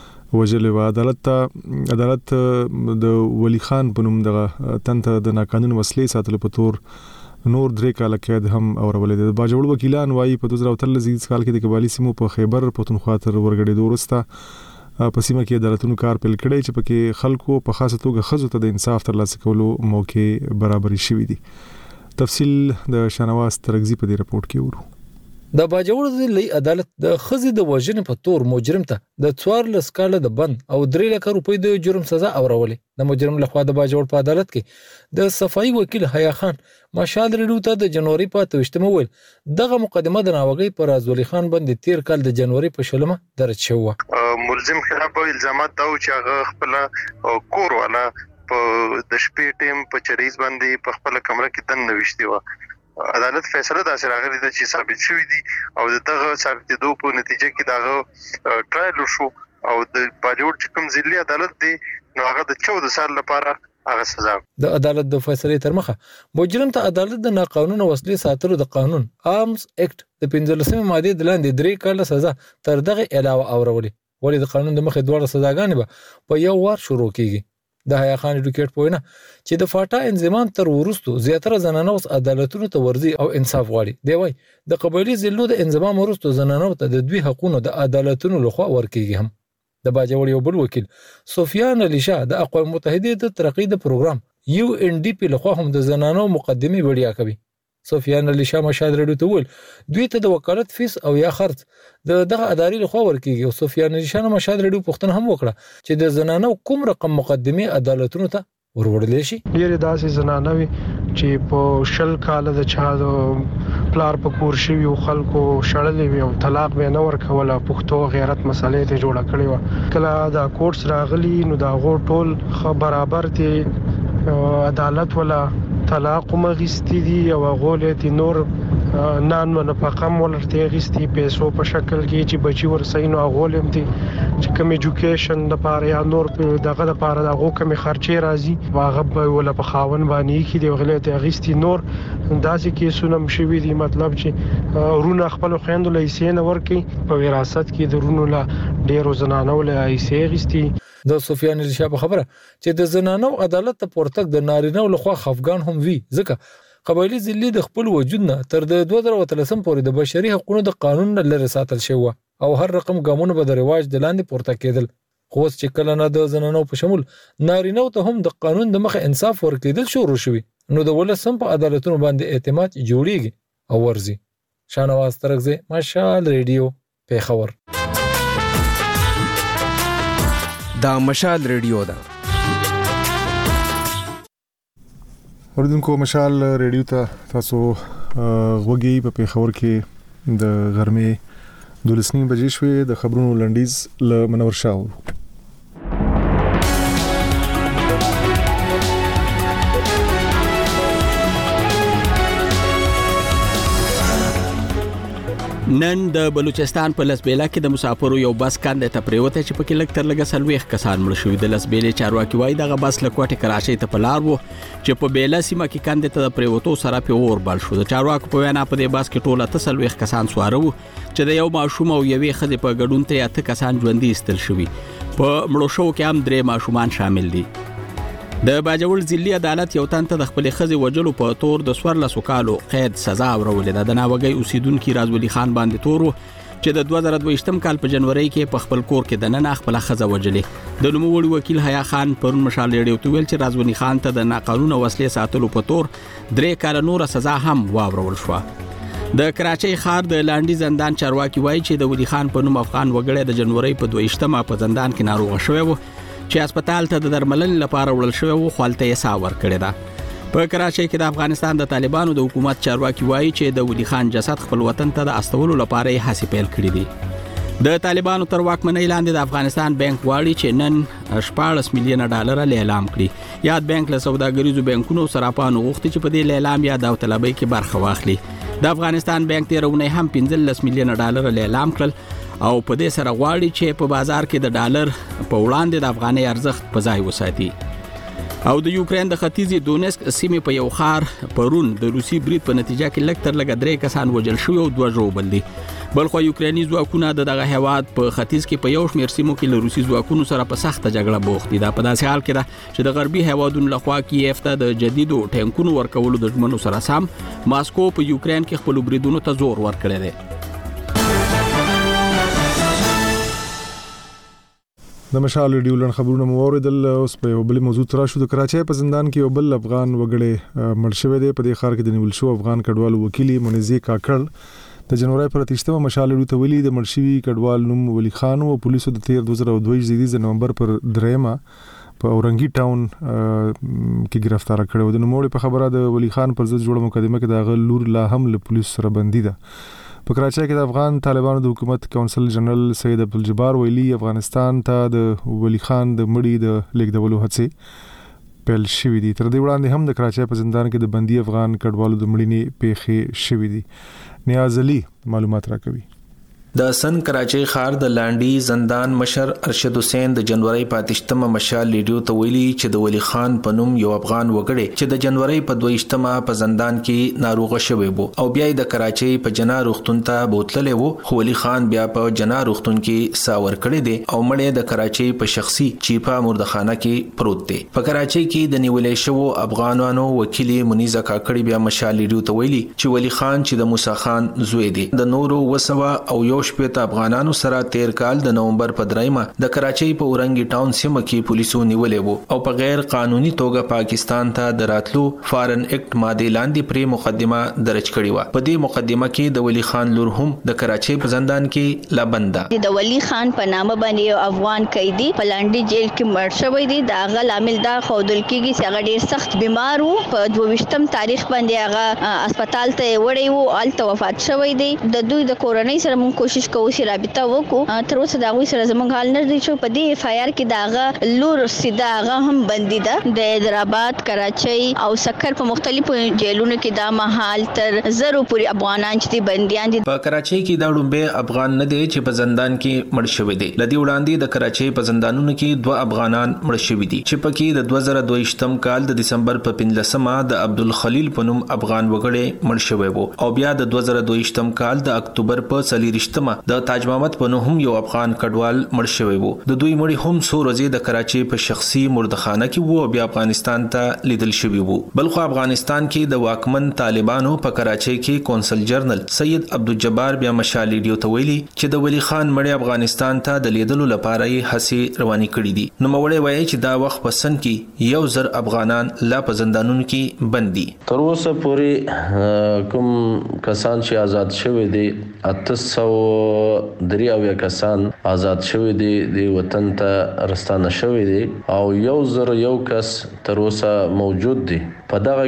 وجلې و. عدالت عدالت د ولی خان په نوم دغه تنته د ناقانون وسلې ساتلو په تور نور درې کاله قید هم اورولې. د باجوړ وکیلان وايي په دوه هزار وتلس کال کې د کبالي سیمو په خیبر پښتونخوا تر ورګړې دورسته په سیمه کې عدالتونو کار پیل کړی چې پکې خلکو په خاصه توګه خزو ته د انصاف ترلاسه کولو موقع برابرې شوې دي. تفصیل د شنواز ترغزی په دې رپورت کې ورو. د باجوړ ضلعي عدالت د خزي د وژنې په تور مجرم ته د څوارلس کاله د بند او درې لک روپۍ د جرم سزا اورولې. د مجرم لخوا د باجوړ په عدالت کې د صفائی وکیل حیا خان مشال ریډیو ته د جنوري په اتوشتمه ویل دغه مقدمه د ناوګي پر ازولي خان باندې تیر کال د جنوري په شلمه درج شوه. ملزم خلاف الزامات دا چې هغه خپل کور والا په د شپې ټیم په چریز باندې په خپل کمره کې دن نوښتي و. عدالت فیصله دا راغلی د چې ثابت شوی دی او دغه ثابتېدو په نتیجه کې دغه ټرایل شو او د باجوړ چې کوم ضلعي عدالت دی نو هغه د چودہ سال لپاره هغه سزا. د عدالت د فیصلې تر مخه مجرم ته عدالت د ناقانونه وسلې ساتلو د قانون آرمز اکټ د پنځلسمې ماده د لاندې درې کاله سزا تر دغه علاوه اورولې. ولې د قانون د مخه دوه سزاګانې به په یو وار شروع کیږي. د حیا خان اډوکیټ پوینه چې د فاټا انضمام تر ورستو زیاتره زنانه اوس عدالتونو ته ورځي او انصاف غواړي. دی وای د قبایلی ضلعو د انضمام ورستو زنانه ته د دوی حقوقو د عدالتونو لخوا ورکیږي. هم د باجوړ یو بل وکیل سفیان علي شاه د اقوام متحده د ترقی د پروګرام یو ان ډي پی لخوا هم د زنانو مقدمه وړیا کوي. سفیان علي شاه مشال ریډیو ته ویل دوی ته د وکالت فیس او یا خرڅ د دغه ادارې لخوا ورکیږي. او سفیان علي شاه مشال ریډیو پوښتنه هم وکړه چې د زنانو کوم رقم مقدمه عدالتونو ته وروړل شي. ډېر داسې زنانه وي چې په شل کال د چا د پلار په کور شوی او خلکو شړلې وي او طلاق به نه ورکوله. پښتو غیرت مسلې ته جوړه کړې و. کله دا کورس راغلی نو دا غو ټول برابر دي عدالت ولا طلاق مغستی دي او غولې دي نور نان و نفقه ولرته غستی پیسو په شکل کې چې بچي ورسینو غولم دي چې کوم ایجوکیشن د پاره یا نور دغه د پاره دغه کوم خرچې راځي واغه ولا په خاون باندې کې دی غلې ته غستی نور داسې کې سونم شوی دی. مطلب چې ورونه خپل خويندو لیسې نه ورکی په وراثت کې درونو لا ډیرو زنانو له ایسې غستی. د سفیان علي شاه خبره چې د زنانو عدالت ته پورتک د نارینه لخوا خفګان هم وی ځکه قبایلی ضلع د خپل وجود نه تر د دوه زره وتلسم پورې د بشري حقوقو د قانون نه لري ساتل شوی او هر رقم ګامونه به د رواج د لاندې پورته کېدل. خو اوس چې کله نه د زنانو په شمول نارینه ته هم د قانون د مخه انصاف ورکېدل شروع شوي، نو د ولس هم په عدالتونو باندې اعتماد جوړیږي او ورزي. شاهنواز ترکزی، مشال ریډیو، پیښور. دا مشال ریډیو ده. اوردونکو مشال ریډیو ته تاسو غوږی په پیښور کې د غرمې دولس نیم بجې شوې. د خبرونو لنډیز له منور شاو. نن د بلوچستان په لسبیلا کې د مسافرو یو بس کاندې ته پریوته چې پکې لږ تر لږه سلويخ کسان مړ شوي. د لسبیلې چارواکي وایي دغه بس له کوټې کراچۍ ته په لار وو چې په بیلا سیمه کې کاندې ته د پریوتو سره په اور بل شو. د چارواکو په وینا په دې بس کې ټول اته سلويخ کسان سواره وو چې د یو ماشوم او یوې ښځې په ګډون ته اته کسان ژوندي ایستل شوي. په مړو شوو کې هم درې ماشومان شامل دي. د باجوړ ضلعي عدالت یو تن ته د خپل خزي وجلو په تور د سورلسو کالو قید سزا ورولې ده. د ناوګي اوسیدونکو رازولي خان باندې تورو چې د دوه زره دوه کال په جنوري کې په خپل کور کې د نن خپل خزه وجلې. د نوموړي وکیل حیا خان پرون مشال ریډیو ته ویل چې رازولي خان ته د ناقانونه وسلې ساتلو په تور درې کال نور سزا هم واورول شو. د کراچۍ ښار د لاندې زندان چارواکي وایي چې د ولي خان په نوم افغان وګړی د جنوري په دوه په زندان کې ناروغ شوی و چې هسپتال ته د درملنې لپاره وړل شوی و، خالته یې سا ورکړې ده. په کراچۍ کې د افغانستان د طالبانو د حکومت چارواکي وایي چې د ولي خان جسد خپل وطن ته د استولو لپاره یې هڅې پیل کړې دي. د طالبانو تر واکمنۍ لاندې د افغانستان بانک غواړي چې نن شپاړس میلیونه ډالر اعلان کړي. یاد بانک له سوداګریزو بانکونو صرافانو غوښتي چې په دې اعلان یا داوطلبۍ کې برخه واخلي. د افغانستان بانک تیرونه هم پنځلس میلیونه ډالر اعلان کړل او په دې سره غواړي چې په بازار کې د ډالر په وړاندې د افغانۍ ارزښت په ځای وساتي. او د یوکرين د ختیځي دونسک سیمې په یو ښار پرون د روسي برید په نتیجه کې لږ تر لږه درې کسان وژل شوي او دوه ژوبل دي. بلخو یوکریني ځواکونه د دغه هیواد په ختیځ کې په یو شمېر سیمو کې له روسي ځواکونو سره په سخته جګړه بوخت دي. دا په داسې حال کې ده چې د غربي هیوادونو لخوا کیف ته د جدیدو ټینکونو ورکولو د ژمنو سره سم ماسکو په یوکرين کې خپل بریدونو ته زور ورکړی دی. د مشال ریډیو لن خبرونه مو اوریدل. اوس په یو بل موضوع تر شو. د کراچۍ په زندان کې یو بل افغان وګړی مړ شوی دی. په دې ښار کې د نیول شو افغان کډوال وکیل منزي کاکړ د جنوري پر تیشتمه مشال ریډیو ته ویلي د مړ شوی کډوال نوم ولی خان او پولیسو د تیر دوه زره دوه د نومبر پر دریمه په اورنګي ټاون کې گرفتار کړو. د نوموړي په خبره د ولی خان پر ضد جوړه مقدمه کې د غلور لا هم له پولیسو سره بندي ده. په کراچۍ کې د افغان طالبانو د حکومت کونسل جنرال سید عبدالجبار ویلي افغانستان ته د ولی خان د مړي د لیږدولو هڅې پیل شوې دي. تر دې وړاندې هم د کراچۍ په زندان کې د بندي افغان کډوالو د مړینې پیښې شوې دي. نیاز علي معلومات راکوي. د سن کراچۍ ښار د لاندې زندان مشر ارشد حسین د جنوري په تیشتمه مشال ریډیو ته ویلي چې د ولی خان په نوم یو افغان وګړی چې د جنوري په دوهشتمه په زندان کې ناروغ شوی وو او بیا د کراچۍ په جنا روغتون ته بوتللی وو، خو ولی خان بیا په جنا روغتون کې سا ورکړی دی او مړی د کراچۍ په شخصي چیپا مردخانه کې پروت دی. په کراچۍ کې د نیولې شوو افغانانو وکیل منیزه کاکړی بیا مشال ریډیو ته ویلي چې ولی خان چې د موسی خان زوی دی د نورو وسوه او یو شپږ افغانانو سره تیر کال د نومبر په دریمه د کراچۍ په اورنګي ټاون سیمه کې پولیسو نیولې وو او په غیر قانوني توګه پاکستان ته دراتلو فارن اکټ ماده لاندې پرې مقدمه درج کړې و. په دې مقدمه کې د ولی خان لور هم د کراچۍ په زندان کې لا بنده. د ولی خان په نامه باندې یو افغان قیدی په لاندې جیل کې مړ شوی دی. دا غل عامل دا خودل کېږي چې هغه ډیر سخت بیمار وو. په دوهشتم تاریخ باندې هغه هسپتال ته وړي وو، الته وفات شوی دی. د دوی د کورنۍ سره مونږ کوشش کوو چې رابطه وکړو. تر اوسه دا غوي سره زموږ حال نه دی چې په دې اف آی آر کې داغه لور سیده هغه هم بندي ده. د حیدرآباد، کراچۍ او سکر په مختلفو جیلونو کې دا مهال تر زرو پورې افغانان چې بنديان دي. په کراچۍ کې دا ډومبه افغان نه دی چې په زندان کې مړ شوی دی. لدی وړاندې د کراچۍ په زندانونو کې دوه افغانان مړ شوی دي چې پکې د دوه زره دوه کال د دسمبر په پنځلسمه د عبدالخلیل په نوم افغان وګړی مړ شوی وو او بیا د دوه زره دوه کال د اکتوبر په څلورشتمه وشتمه د تاج محمد په نوم یو افغان کډوال مړ شوی وو. د دوی مړي هم څو ورځې د کراچي په شخصي مردخانه کې وو بیا افغانستان ته لیدل شوی وو. بلخو افغانستان کې د واکمن طالبانو په کراچي کې کونسل جنرال سید عبدالجبار بیا مشال ریډیو ته ویلي چې د ولی خان مړي افغانستان ته د لیدلو لپاره یې هڅې روانې کړې دي. نو مړی وایي چې دا وخت په سن کې یو زر افغانان لا په زندانونو کې بند دي. تر اوسه پورې کوم کسان چې آزاد شوي دي اته سوه درې اویا کسان آزاد شوي دي د وطن ته رستانه شوي دي او یو زر یو کس تر اوسه موجود دي. په دغه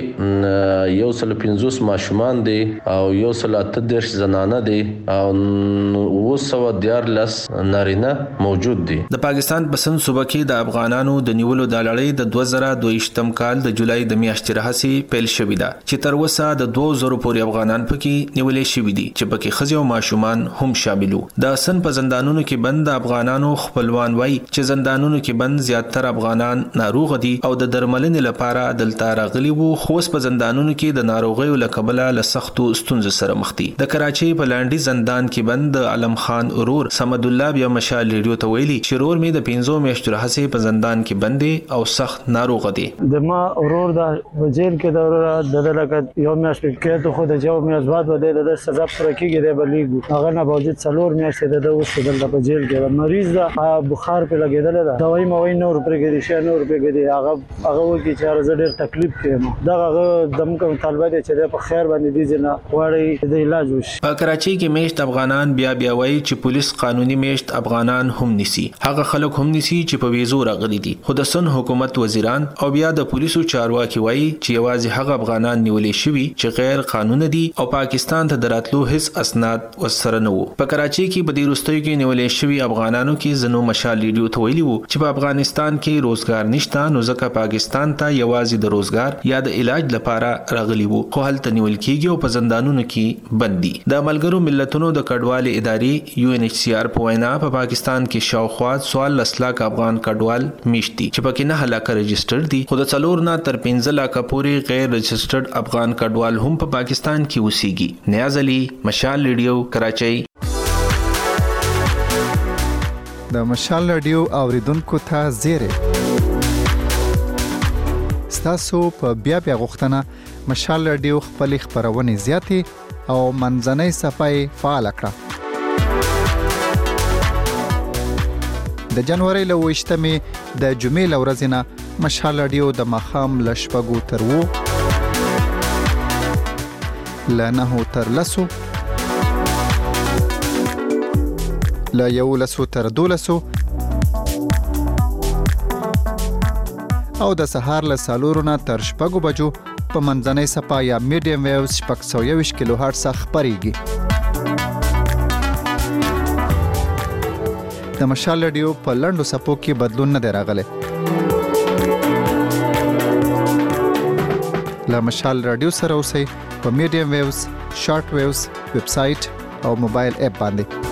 کې یو سل پنځوس ماشومان دي او یو سل اته دېرش زنانه دي او اوه سوه دیارلس نارینه موجود دي. د پاکستان په سند صوبه کې د افغانانو د نیولو د لړۍ د دوه زره دوه ویشتم کال د جولای د میاشتې راهیسې پیل شوې ده چې تر اوسه د دوه زرو پورې افغانان پکې نیولې شوي دي چې پکې ښځې او ماشومان هم شامل وو. د سند په زندانونو کې بند افغانانو خپلوان وایي چې زندانونو کې بند زیاتره افغانان ناروغ دي او د درملنې لپاره دلته راغلي وو خو اوس په زندانونو کې د ناروغیو له کبله له سختو ستونزو سره مخ دي. د کراچۍ په لانډي زندان کې بند علم خان ورور صمد الله بیا مشال ریډیو ته ویلي چې ورور مې د پنځو میاشتو راهیسې په زندان کې بند دی او سخت ناروغ دی. د ما ورور د جیل کې د ورور د لکه یو میاشت کې ته خو د جو میاشت بعد ودې د سزا پر کېږي د بلیګو هغه نه باوجود څلور میاشتې د اوس دلته په جیل کې مریض دا بخار په لګیدل دا دوايي موي نور پر کې دي شه نور پر کې دي هغه هغه وکی چې زه ډېر تکلیف کوم دا هغه دم کوم طالبه دي چې په خیر باندې دي نه وړي د علاج وشي. په کراچۍ کې میشت افغانان بیا بیا وایي چې پولیس قانوني میشت افغانان هم نیسي. هغه خلک هم نیسي چې په ویزو راغلي دي. خو د سن حکومت وزیران او بیا د پولیسو چارواکي وایي چې یوازې هغه افغانان نیولې شوي چې غیر قانوني دي او پاکستان ته دراتلو هیڅ اسناد وسره نه وو. په کراچۍ کې په دې وروستیو کې نیولې شوي افغانانو کې زنو مشال ریډیو ته ویلي وو چې په افغانستان کې روزګار نشته نو ځکه پاکستان ته یوازې د روزګار یا د علاج لپاره راغلي وو خو هلته نیول کېږي او په زندانونو کې بند دي. د ملګرو ملتونو د کډوالۍ ادارې یو ان ایچ سی آر په وینا په پاکستان کې شاوخوا څوارلس لاکه افغان کډوال میشت دي چې پکې نه لاکه رجسټرډ دي خو د څلور نه تر پنځه لاکه پورې غیر رجسټرډ افغان کډوال هم په پاکستان کې اوسېږي. نیاز علي مشال ریډیو کراچۍ. د مشال ریډیو اوریدونکو ته زیری ستاسو په بیا بیا غوښتنه مشال ریډیو خپل خبرونه زیاتې او منځنۍ صفای فعال کړه. د جنوري له ویشتمې د جمعې لورځ نه مشال ریډیو د مخام لشپګو تر وو لنه تر لسو لا یو لسو تر دولسو او د سهار له سالورو نه تر شپږو بجو په منځنۍ صفا یا میډیم ویوز شپږ سوه یوویشت کیلو هرټز خپرېږي. د مشال ریډیو په لنډو صفو کې بدلون نه دی راغلی. له مشال ریډیو سره اوسئ په میډیم ویوز، شارټ ویوز، ویب سایټ او موبایل اپ باندې.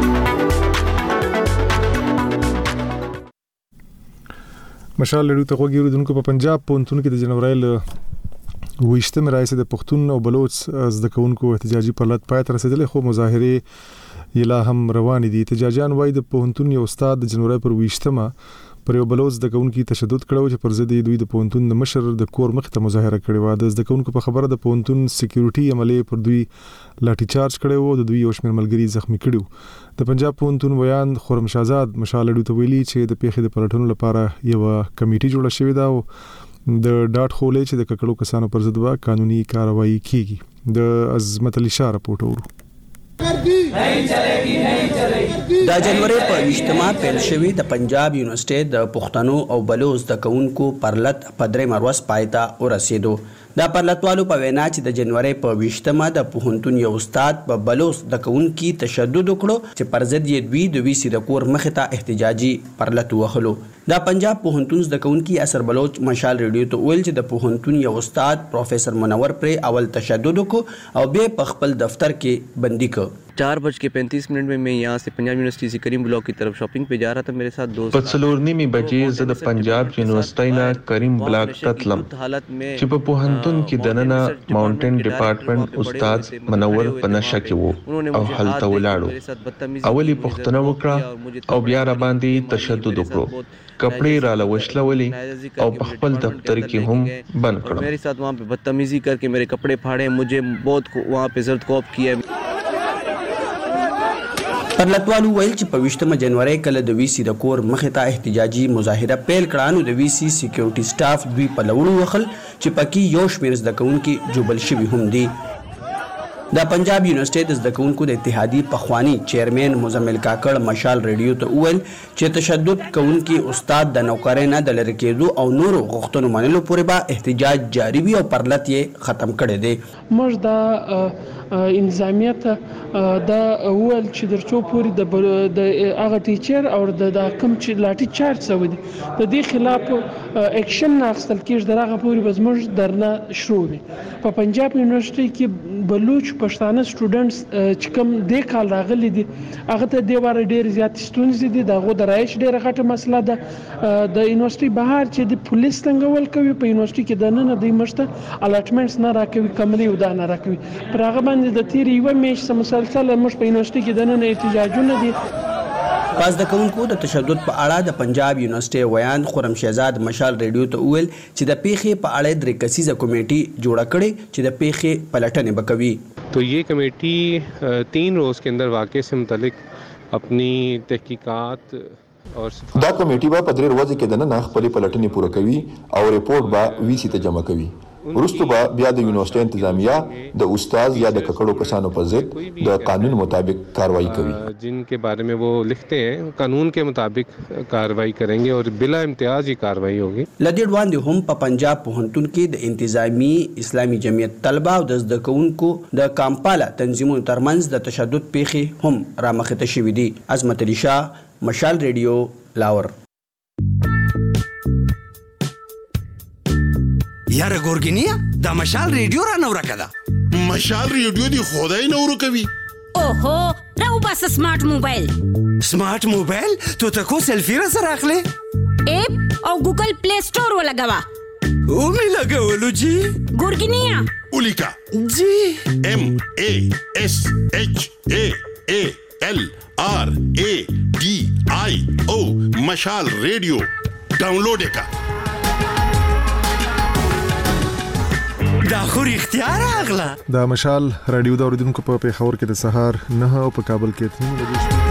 مشال ریډیو ته غوږی اوریدونکو په پنجاب پوهنتون کې د جنوري له ویشتمې راهیسې د پښتون او بلوچ زده کوونکو احتجاجي پلات پای ته رسېدلې خو مظاهرې یې لا هم روانې دي. احتجاجیان وایي د پوهنتون یو استاد د جنوري پر ویشتمه پر یو بلوچ زده کوونکي تشدد کړو چې پر ضد دوی د پوهنتون د مشر د کور مخ ته مظاهره کړې وه. د زده کوونکو په خبره د پوهنتون سکیورټي عملې پر دوی لاټي چارج کړی و او د دوی یو شمېر ملګري زخمي کړي وو. د پنجاب پوهنتون ویان خرم شهزاد مشال ریډیو ته ویلي چې د پیښې د پلټنو لپاره یوه کمیټي جوړه شوې ده او د ډاټ خولې چې د ککړو کسانو پر ضد به قانوني کاروایی کیږي. د عظمت علي شاه رپورټ اورو. د جنوري په ویشتمه پیل شوی د پنجاب یونیورسيټي د پښتنو او بلوچ د کوونکو پرلط په درې مروس پایتا ورسېدو. د پرلطوالو په وینا چې د جنوري په ویشتمه د پوهنتون یو استاد په بلوچ د کوونکي تشدد وکړو چې پر ضد یې دوی د ویسي د کور مخې ته احتجاجي پرلط وهلو. د پنجاب پوهنتون د کوونکي اثر بلوچ مشال ریډیو ته ویل چې د پوهنتون یو استاد پروفیسور منور پر اول تشدد وکړو او بیا په خپل دفتر کې بندي کړ. चार बज के पैंतीस मिनट में मैं यहाँ से पंजाब यूनिवर्सिटी से करीम ब्लॉक की तरफ शॉपिंग पे जा रहा था। मेरे साथ दोस्त په څلور نیمې بجې زه د پنجاب یونیورسټۍ نه کریم بلاک ته تلم چې په پوهنتون کې دننه ماونټین ډپارټمنټ استاد منور په نشه کې وو او هلته ولاړو. اولی پوښتنه وکړه او بیا را باندې تشدد وکړو. کپړې را لوشلولي او په خپل دفتر کې هم بند کړم. मेरे साथ वहाँ पे बदतमीजी करके मेरे कपड़े फाड़े, मुझे बहुत वहाँ पे जर्द कॉप किया. پرلطوالو ویل چې په ویشتمه جنوري کله د وی سی د کور مخې ته احتجاجي مظاهره پیل کړه نو د وی سی سکیورټي سټاف دوی په لوړو وخل چې پکې یو شمېر زده کوونکي جوبل شوي هم دي. د پنجاب یونیورسيټي د زده کوونکو د اتحادیې پخوانی چیرمن مزمل کاکړ مشال ریډیو ته وویل چې تشدد کوونکي استاد د نوکرۍ نه د لرې کېدو او نورو غوښتنو منلو پورې به احتجاج جاري وي او پرلط یې ختم کړی دی. موږ د انظامیت دا اول چې درچو پوری د د هغه ټیچر او د کوم چې لاټي چارج شوی دی د دې خلاف اکشن اخیستل کېږي دغه پوری بزمږ درنه شروع وي. په پنجاب یونیورسيټي کې بلوچ پښتانه سټوډنټس چې کوم د کال راغلي دي هغه ته د واره ډېر زیات ستونزې دي. دغه د رایش ډېر غټه مسله ده. د یونیورسيټي بهر چې د پولیس څنګه کوي په یونیورسيټي کې د نن د مشته الاټمنټس نه راکوي کمرې ودا نه راکوي. پر هغه باندې د تیر یو میاشت مسلسل موږ په یونیورسيټي کې د نن احتجاجونه دي. پاس د کوونکو د تشدد په اړه د پنجاب یونیورسيټي ویان خرم شهزاد مشال ریډیو ته ویل چې د پیښې په اړه درې کسیزه کمیټي جوړه کړې چې د پیښې پلټنې وکوي. तो ये कमेटी तीन रोज के अंदर वाक़े से मुतालिक अपनी तहकीकात और دا کمیټي به په درې ورځې کې د نن خپلې پلټنې پوره کوي او ریپورت به وی سی ته جمع کوي. وروسته به بیا د یونیورسيټي انتظامیه د استاد یا د ککړو کسانو په ضد د قانون مطابق کاروائی کوي. जिनके बारे में वो लिखते हैं कानून के मुताबिक कार्रवाई करेंगे और बिला इम्तियाज ही कार्रवाई होगी. لدې وړاندې هم په پنجاب پوهنتون کې د انتظامی اسلامي جمعیت طلبه او د زده کوونکو د کامپالا تنظیمونو ترمنځ د تشدد پیښې هم رامخته شوې دي. عظمت علي شاه، مشال ریډیو، لاور. یاره ګورګینیا دا مشال ریډیو را نو راکدا. مشال ریډیو دی خدای نو ورکوي. اوهو راو بس سمارټ موبایل. سمارټ موبایل تو تکو سلفی را سره اخلي اپ او ګوګل پلی سٹور ولګوا. او می لګولو جی ګورګینیا ولیکا جی ام ا اس اچ ا ا ال آر ا ډي آی او مشال ریډیو ډاونلوډ وکړه. دا خو اختیار اغلا دا مشال رادیو دا اوریدونکو په پیښور کې د سهار نه او په کابل کې تنو بجې شو.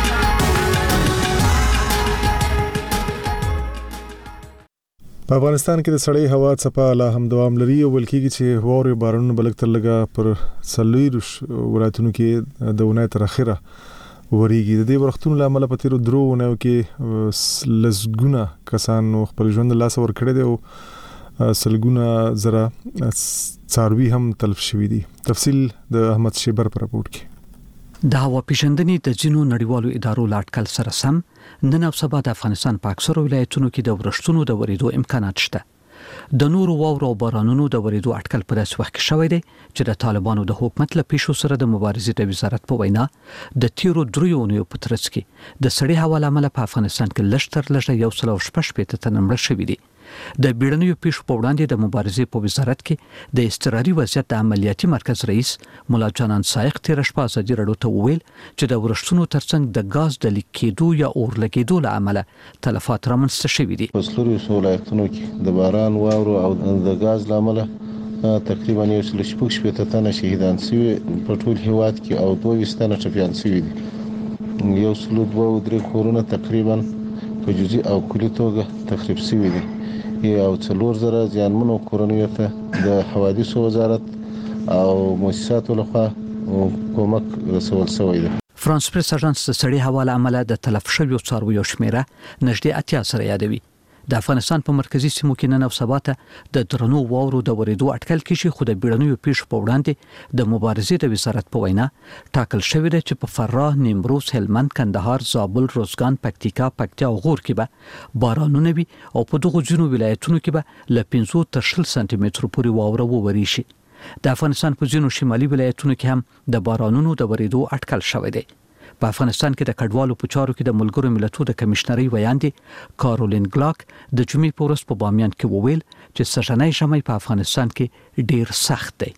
په افغانستان کې د سړې هوا څپه لا هم دوام لري او بلکې چې واورې بارانونه بلک تر لګا پر څلور ولایتونو کې د ونې تر اخره وریږي. د دې ورختونو لامل په تیرو درو نه کې لزګونه کسان خپل ژوند لاس ور کړی دی او سلګونه زره څاروي هم تلف شوي دي. تفصیل د احمد شیبر پر راپورټ کې. د هوا پیژندنې د ځینو نړیوالو ادارو لاټکل سره سم نن او سبا د افغانستان په اکثرو ولایتونو کې د ورښتونو د وریدو امکانات شته. د نورو واورو او بارانونو د وریدو اټکل په داسې وخت کې شوی دی چې د طالبانو د حکومت له پیښو سره د مبارزې د وزارت په وینا د تیرو دریو اونیو په ترڅ کې د سړې هوا له امله په افغانستان کې لږ تر لږه یو سل او شپږ شپېته تنه مړه شوي دي. د بیړنیو پیښو په وړاندې د مبارزې په وزارت کې د اضطراري وضعیت د عملیاتي مرکز رئیس مولا جانان سایق تیر شپه ازادي راډیو ته وویل چې د ورښتونو ترڅنګ د غاز د لیک کېدو یا اور لګېدو له امله تلفات رامنځته شوي دي. په څلورو ولایتونو کې د باران واورو او د غاز له امله تقریبا یو سل شپږ شپېته تنه شهیدان شوي په ټول هیواد کې او دوه ویشت تنه ټپیان شوي دي. یو سل دوه درې کورونه تقریبا په جزئي او کلي توګه تخریب شوي دي. او څلور زره ځانمنو کورنیو ته د حوادثو وزارت او مؤسساتو لخوا کومک رسول شوی دی. فرانس پریس اژانس د سړې هوا له امله د تلف شویو څارویو شمیره نږدې اتیا سره یادوي. د افغانستان په مرکزی سیمو کې نن او سبا ته د درنو واورو د وریدو اټکل کیږي خو د بیړنیو پیښو په وړاندې د مبارزې د وزارت په وینا ټاکل شوی دی چې په فراه، نیمروز، هلمند، کندهار، زابل، روزګان، پکتیکا، پکتیا او غور کې به بارانونه وي او په دغو ځینو ولایتونو کې به له پنځه تر شل سانتي مترو پورې واوره ووري شي. د افغانستان په ځینو شمالي ولایتونو کې هم د بارانونو د ورېدو اټکل شوی دی. په افغانستان کې د کډوالو په چارو کې د ملګرو ملتونو د کمشنري ویاندې کارولین ګلاک د جمعې په ورځ په بامیان کې وویل چې سږنی ژمی په افغانستان کې ډیر سخت دی.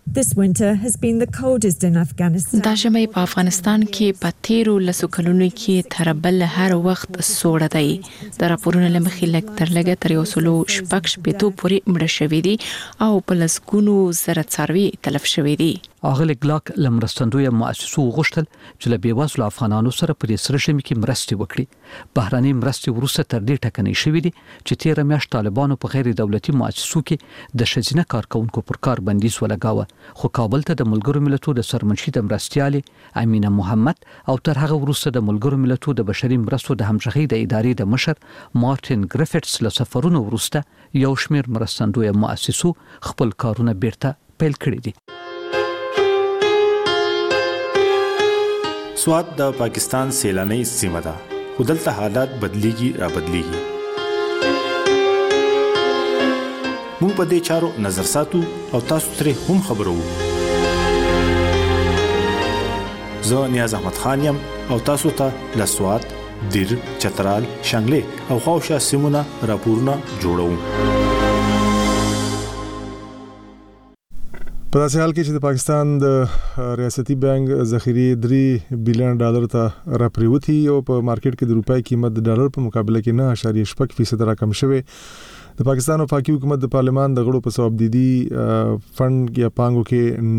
دا ژمی په افغانستان کې په تیرو لسو کلونو کې تر بل هر وخت سوړ دی. د راپورونو له مخې لږ تر لږه تر یو سلو شپږ شپېتو پورې مړه شوي دي او په لسګونو زره څاروي تلف شوي دي. اغلی ګلاک له مرستندویه مؤسسو وغوښتل چې له بېوزلو افغانانو سره په دې سره ژمي کې مرستې وکړي. بهرنۍ مرستې وروسته تر دې ټکنۍ شوې دي چې تېره میاشت طالبانو په غیر دولتي مؤسسو کې د ښځینه کارکوونکو پر کار بندیز ولګاوه، خو کابل ته د ملګرو ملتونو د سرمنشي د مرستیالې امینه محمد او تر هغه وروسته د ملګرو ملتونو د بشري مرستو د همغږۍ د ادارې د مشر مارټین ګریفټس له سفرونو وروسته یو شمېر مرستندویه مؤسسو خپل کارونه بیرته پیل کړي دي. سوات د پاکستان سیلاني سیمه ده، خو دلته حالات بدلیږي را بدلیږي. موږ په دې چارو نظر ساتو او تاسو ترې هم خبرو. زه نیاز احمد خان یم او تاسو ته له سوات، دیر، چترال، شانګلې او خاوشا سیمونه راپورونه جوړوم. په داسې حال کې چې د پاکستان د ریاستي بانک ذخیرې درې بلین ډالر ته راپریوتی او په مارکیټ کې د روپۍ قیمت د ډالر په مقابله کې نه اشاریه شپږ فیصد راکم شوی. د پاکستان وفاقي حکومت د پارلمان د غړو په ثوابدیدي فند یا پانګو کې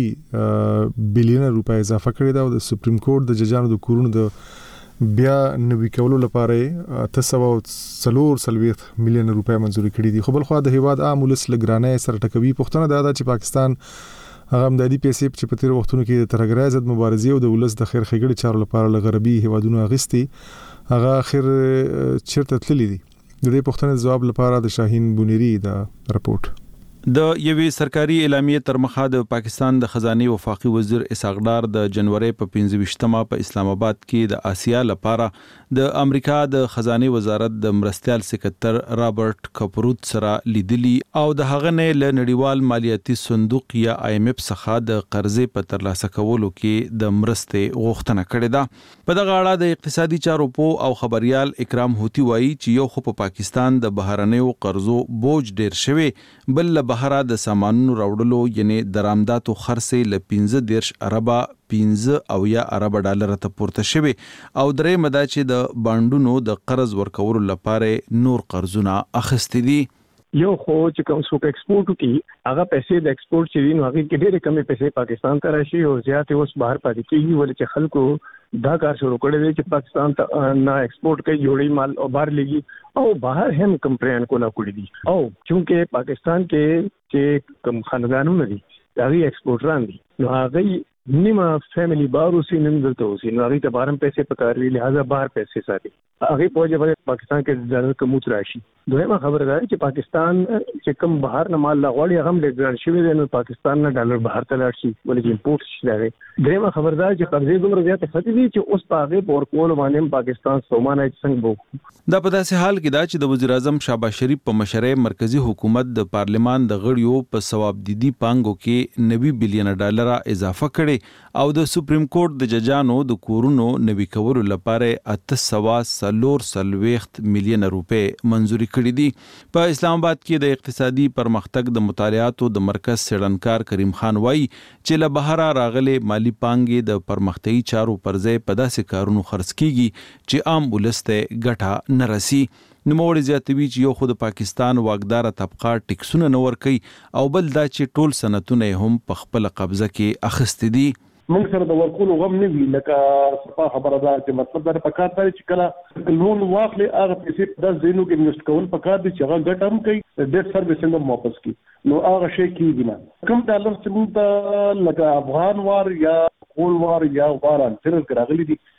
نوي بلین روپۍ اضافه کړې ده او د سپریم کورټ د ججانو د کورونو د بیا نوي کولو لپاره تسو څلور سلويخ میلیون روپۍ منزوري کړې دي. خو بل خو د هیواد عام ولس لګرانه سره ټکوي پښتنه دا ده چې پاکستان هغه مدادي پیسې چې په تیر وختونو کې د ترګرای ضد مبارزې او د ولس د خیر ښېګړې چارو لپاره لغربي هیوادونو اغستي هغه اخر چیرته تللی دي. د دې پښتنه جواب لپاره د شاهین بونيري دا رپورت. د یوې سرکاري اعلامیې تر مخه د پاکستان د خزانه وفاقي وزیر اسحاق ډار د جنوري په پنځه ویشتمه په اسلام آباد کې د آسیا لپاره د امریکا د خزانه وزارت د مرستيال سکرټر رابرټ کپروت سره لیدلی او د هغه نه ل نړیوال مالیاتي صندوق یا آی ایم اف څخه د قرضې په ترلاسه کولو کې د مرستې غوښتنه کړې ده. په دغه اړه د اقتصادي چارو په او خبريال اکرام هوتی وایي چې یو خو په پاکستان د بهرنیو قرضو بوج ډیر شوی، بل له بهره د سامانونو راوړلو یعنی درآمداتو خرڅې ل پنځه دیرش اربه پنځه او یا اربه ډالر ته پورته شوی او درې مدا چې د بانډونو د قرض ورکولو لپاره نور قرضونه اخیستي دي. یو خو چې کوم څوک ایکسپورټ کوي هغه پیسې د ایکسپورټ چې ویني هغه کې ډېرې کمې پیسې پاکستان ته راشي او زیاتې اوس بهر پاتې کیږي ولې چې خلکو دا کار شروع کړی دی چې پاکستان ته نه ایکسپورټ کوي جوړي مال او بهر لګي او بهر هم کمپلین کولا کړی دي او چونکه پاکستان کې چې کم خاندانونه دي هغه ایکسپورټران دي نو هغه نیمه فیملی بارو سي نن دلته اوسي نو هغه ته بارم پیسې پکاري لہذا بهر پیسې ساتي هغه په وجه باندې پاکستان کې ډالر کموت راشي. دویمه خبره ده چې پاکستان چې کم بهر نه مال لاغړي هغه هم ډېر شوی دی نو پاکستان نه ډالر بهر ته لاړ شي ولې امپورټ شي دی. دریمه خبره ده چې قرضې دومره زیات فتې دي چې اوس په هغه پور کول باندې پاکستان سومانه څنګه بو. دا په داسې حال کې دا چې د وزیر اعظم شهباز شریف په مشرۍ مرکزی حکومت د پارلمان د غړیو په ثوابدیدي پانګو کې نوي بلین ډالر اضافه کړي او د سپریم کورټ د ججانو د کورونو نوي کولو لپاره اته سوه څلور سلويخت میلیون روپۍ منزوري کړي دي. په اسلام آباد کې د اقتصادي پرمختګ د مطالعاتو د مرکز څېړنکار کریم خان وایي چې له بهره راغلي مالی پانګې د پرمختیايي چارو پر ځای په داسې کارونو خرڅ کیږي چې عام ولس ته ګټه نه رسي. نوموړي زیاتوي چې یو خو د پاکستان واګدار طبقه ټیکسونه نه ورکوي او بل دا چې ټول سنتونه هم په خپل قبضه کې اخیستي دي. موږ سره د ورکولو غم نه وی لکه صفه خبره ده چې مطلب دا په کار دی چې کله لون واخلي هغه پیسې د زینو کې انویسټ کول په کار دي چې هغه ګټه هم کوي ډېر سرویس هم واپس کوي نو هغه شی کیږي نه کوم ډالر چې موږ لکه افغان وار یا کول وار یا واران سره راغلي دي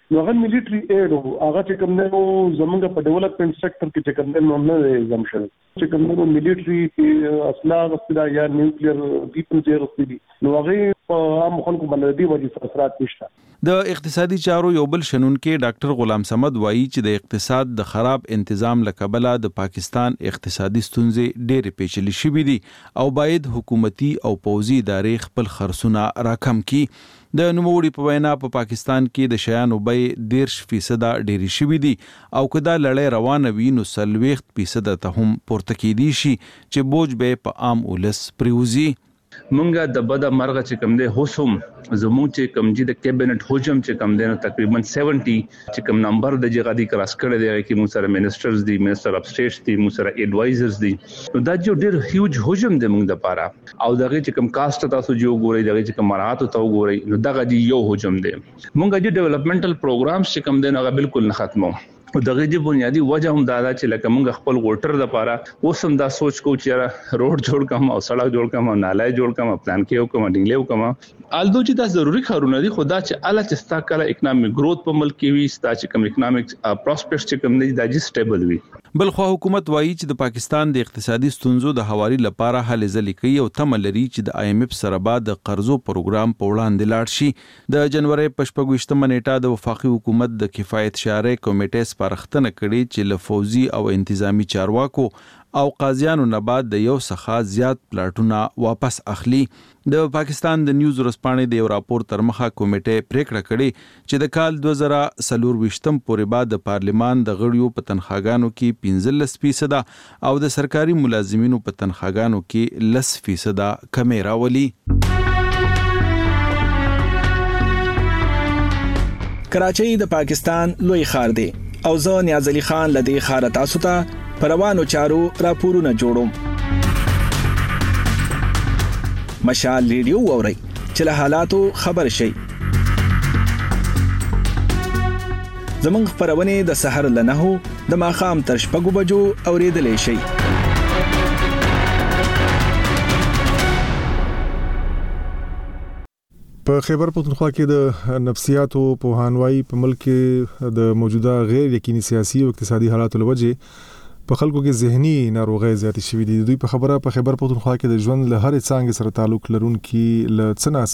نو هغه مليټري ایډ او هغه چې کوم نو زمونږ په ډیولپمنٹ سېکټر کې چې کوم نو نه زمشل چې کوم نو مليټري اسلحه غوښتل یا نیوکلیر ویپنز یې غوښتل نو هغه په عام خلکو باندې دی وجې اثرات نشته. د اقتصادي چارو یو بل شنونکو ډاکټر غلام صمد وایي چې د اقتصاد د خراب تنظیم لکبله د پاکستان اقتصادي ستونزې ډېرې پیچلې شوې دي او باید حکومتي او پوځي ادارې خپل خرڅونه راکم کړي. د نوموړي په وینا په پاکستان کې د شیانو بیې دیرش فیصد ډېری شوې دي او که دا لړۍ روانه وي نو څلوېښت فیصد ته هم پورته کېدی شي چې بوج به په عام ولس پریوزي. مونږه د بده مرغه چې کم دی هوسم زموږ چې کم جی د کابینټ حجم چې کم دی نو تقریبا سبعین چې کم نمبر د جګادي کراس کړی دی چې موږ سره منسټرز دي منسټر اف سټیټس دي موږ سره ایڈوایزرز دي نو دا جو ډیر هیوج حجم دی موږ د پاره او دغه چې کم کاست تاسو جو ګورئ دغه چې کم مراتب تاسو ګورئ نو دغه دی یو حجم دی. مونږه چې ډیولپمنټل پروګرامز چې کم دی نو هغه بالکل نه ختمو او دغه دی بنیادی وجه هم دا ده چې لکه موږ خپل ووټر د پاره اوسم دا سوچ کو چې روډ جوړ کم او سړک جوړ کم او نالای جوړ کم پلان کې او کوم ډینګلیو کوم الدو چې دا ضروری کارونه دي خدا چې اله چې ستا کله اکونومیک گروث په ملک کې وي ستا چې کوم اکونومیک پروسپرټ چې کوم دی دا جی سټیبل وي. بل خو حکومت وایي چې د پاکستان د اقتصادي ستونزو د حوالي لپاره حل ځلې کوي او تمه لري چې د آی ایم اف سره بعد د قرضو پروګرام په وړاندې لاړ شي. د جنوري په شپږویشتمه نیټه د وفاقي حکومت د کفایت شارع کمیټې سپارښتنه کړې چې له فوزي او انتظامی چارواکو او قاضیانو نه بعد د یو څخه زیات پلاټونه واپس اخلي. د پاکستان د نیوز ورسپانې د یو راپور تر مخه کمیټې پریکړه کړې چې د کال دوه زره څلور پورې بعد د پارلیمان د غړیو په تنخواګانو کې پنځلس فیصد او د سرکاري ملازمینو په تنخواګانو کې لس فیصد کمی راولي. کراچۍ د پاکستان لوی ښار دی او زه نیاز علي خان لدی ښار تاسو ته پروانو چارو راپورونه جوړوم. مشال ریډیو ووري چې له حالاتو خبر شي. زمونږ خبرونه د سحر لنهو د ماخام تر شپږو بجو اوریدلې شي. په خیبر پختونخوا کې د نفسیاتو په هانوای په ملک کې د موجوده غیر یقیني سیاسي او اقتصادي حالاتو لوجه په خلکو کې ذهني ناروغۍ زیاتې شوې دي. دوی په خبره په خیبر پختونخوا کې د ژوند له هرې څانګې سره تعلق لرونکي له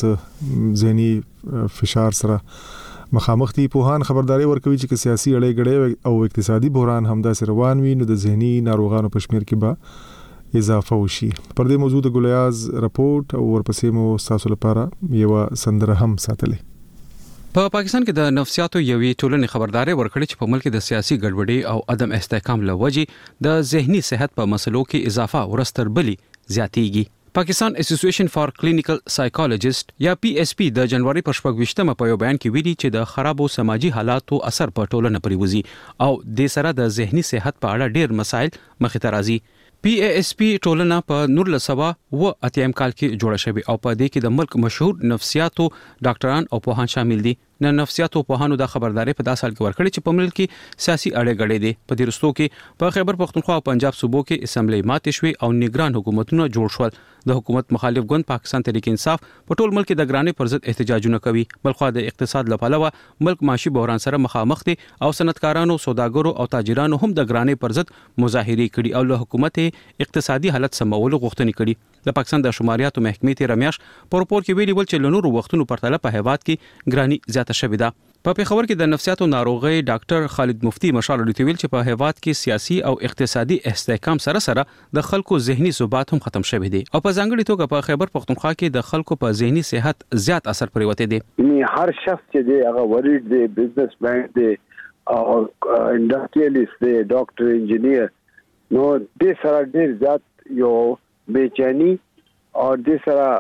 څناسه ذهني فشار سره مخامخ دي. پوهان خبرداري ورکوي چې سیاسي اړې غړې او اقتصادي بحران همداسې روان وي نو د ذهني ناروغانو په شمیر کې به اضافه وشي. پر دې موضوع د ګلیاز رپورټ او ورپسې مو تاسو لپاره یو سندره هم ساتلې. په پا پاکستان کې د نفسیاتو یوې ټولنې خبرداري ورکړې چې په ملک د سیاسي ګډوډۍ او عدم استحکام لوجې د ذهني صحت په مسلو کې اضافه ورستر بلی زیاتېږي. پاکستان اسوسییشن فار کلینیکل سایکالوجیست یا پی اس پی د جنوري په شپږویشتمه په یو بیان کې ویلي چې د خرابو سماجی حالاتو اثر په ټولنه پریوزي او د سره د ذهني صحت په اړه ډېر مسایل مخې ته راځي. پی ای اس پی ټولنه په نورلس سوا و اتیم کال کې جوړه شوې او په دې کې د ملک مشهور نفسیاتو ډاکټران او پوهان شامل دي. نه نفسیاتو پوهانو د خبرداري په داسې حال کې ورکړي چې په ملک کې سیاسي اړې غړې دي. په دې رستو کې په خیبر پختونخوا او پنجاب صوبو کې اسمبلی ماتې شوې او نگران حکومتونه جوړ شول. د حکومت مخالف ګوند پاکستان تحریک انصاف په ټول ملک د ګرانۍ پر ضد احتجاجونه کوي. بلخو د اقتصاد لپاره ملک معاشي بحران سره مخامخ دي او صنعتکارانو سوداګرو او تاجرانو هم د ګرانۍ پر ضد مظاهرې کړي او له حکومت اقتصادي حالت سمول غوښتنې کړي. د پاکستان د شماریاتو محکمې تیر میاشت په راپور کې ویلي ول چې لنورو وختونو پرتله په هیواد کې ګرانۍ زیاته شوې ده. په پیښور کې د نفسیاتو ناروغي ډاکټر خالد مفتی مشال لري ویل چې په هیواد کې سیاسي او اقتصادي استحکام سره سره د خلکو ذهني ثبات هم ختم شوی دی او په ځانګړي توګه په خیبر پختونخوا کې د خلکو په ذهني صحت زیات اثر پریوته دی. یعنی هر شخص چې دی هغه ورید دی بزنس مین دی او انډستریالیست دی ډاکټر انجینیر نو د سره ډیر زیات یو بیچانی او د سره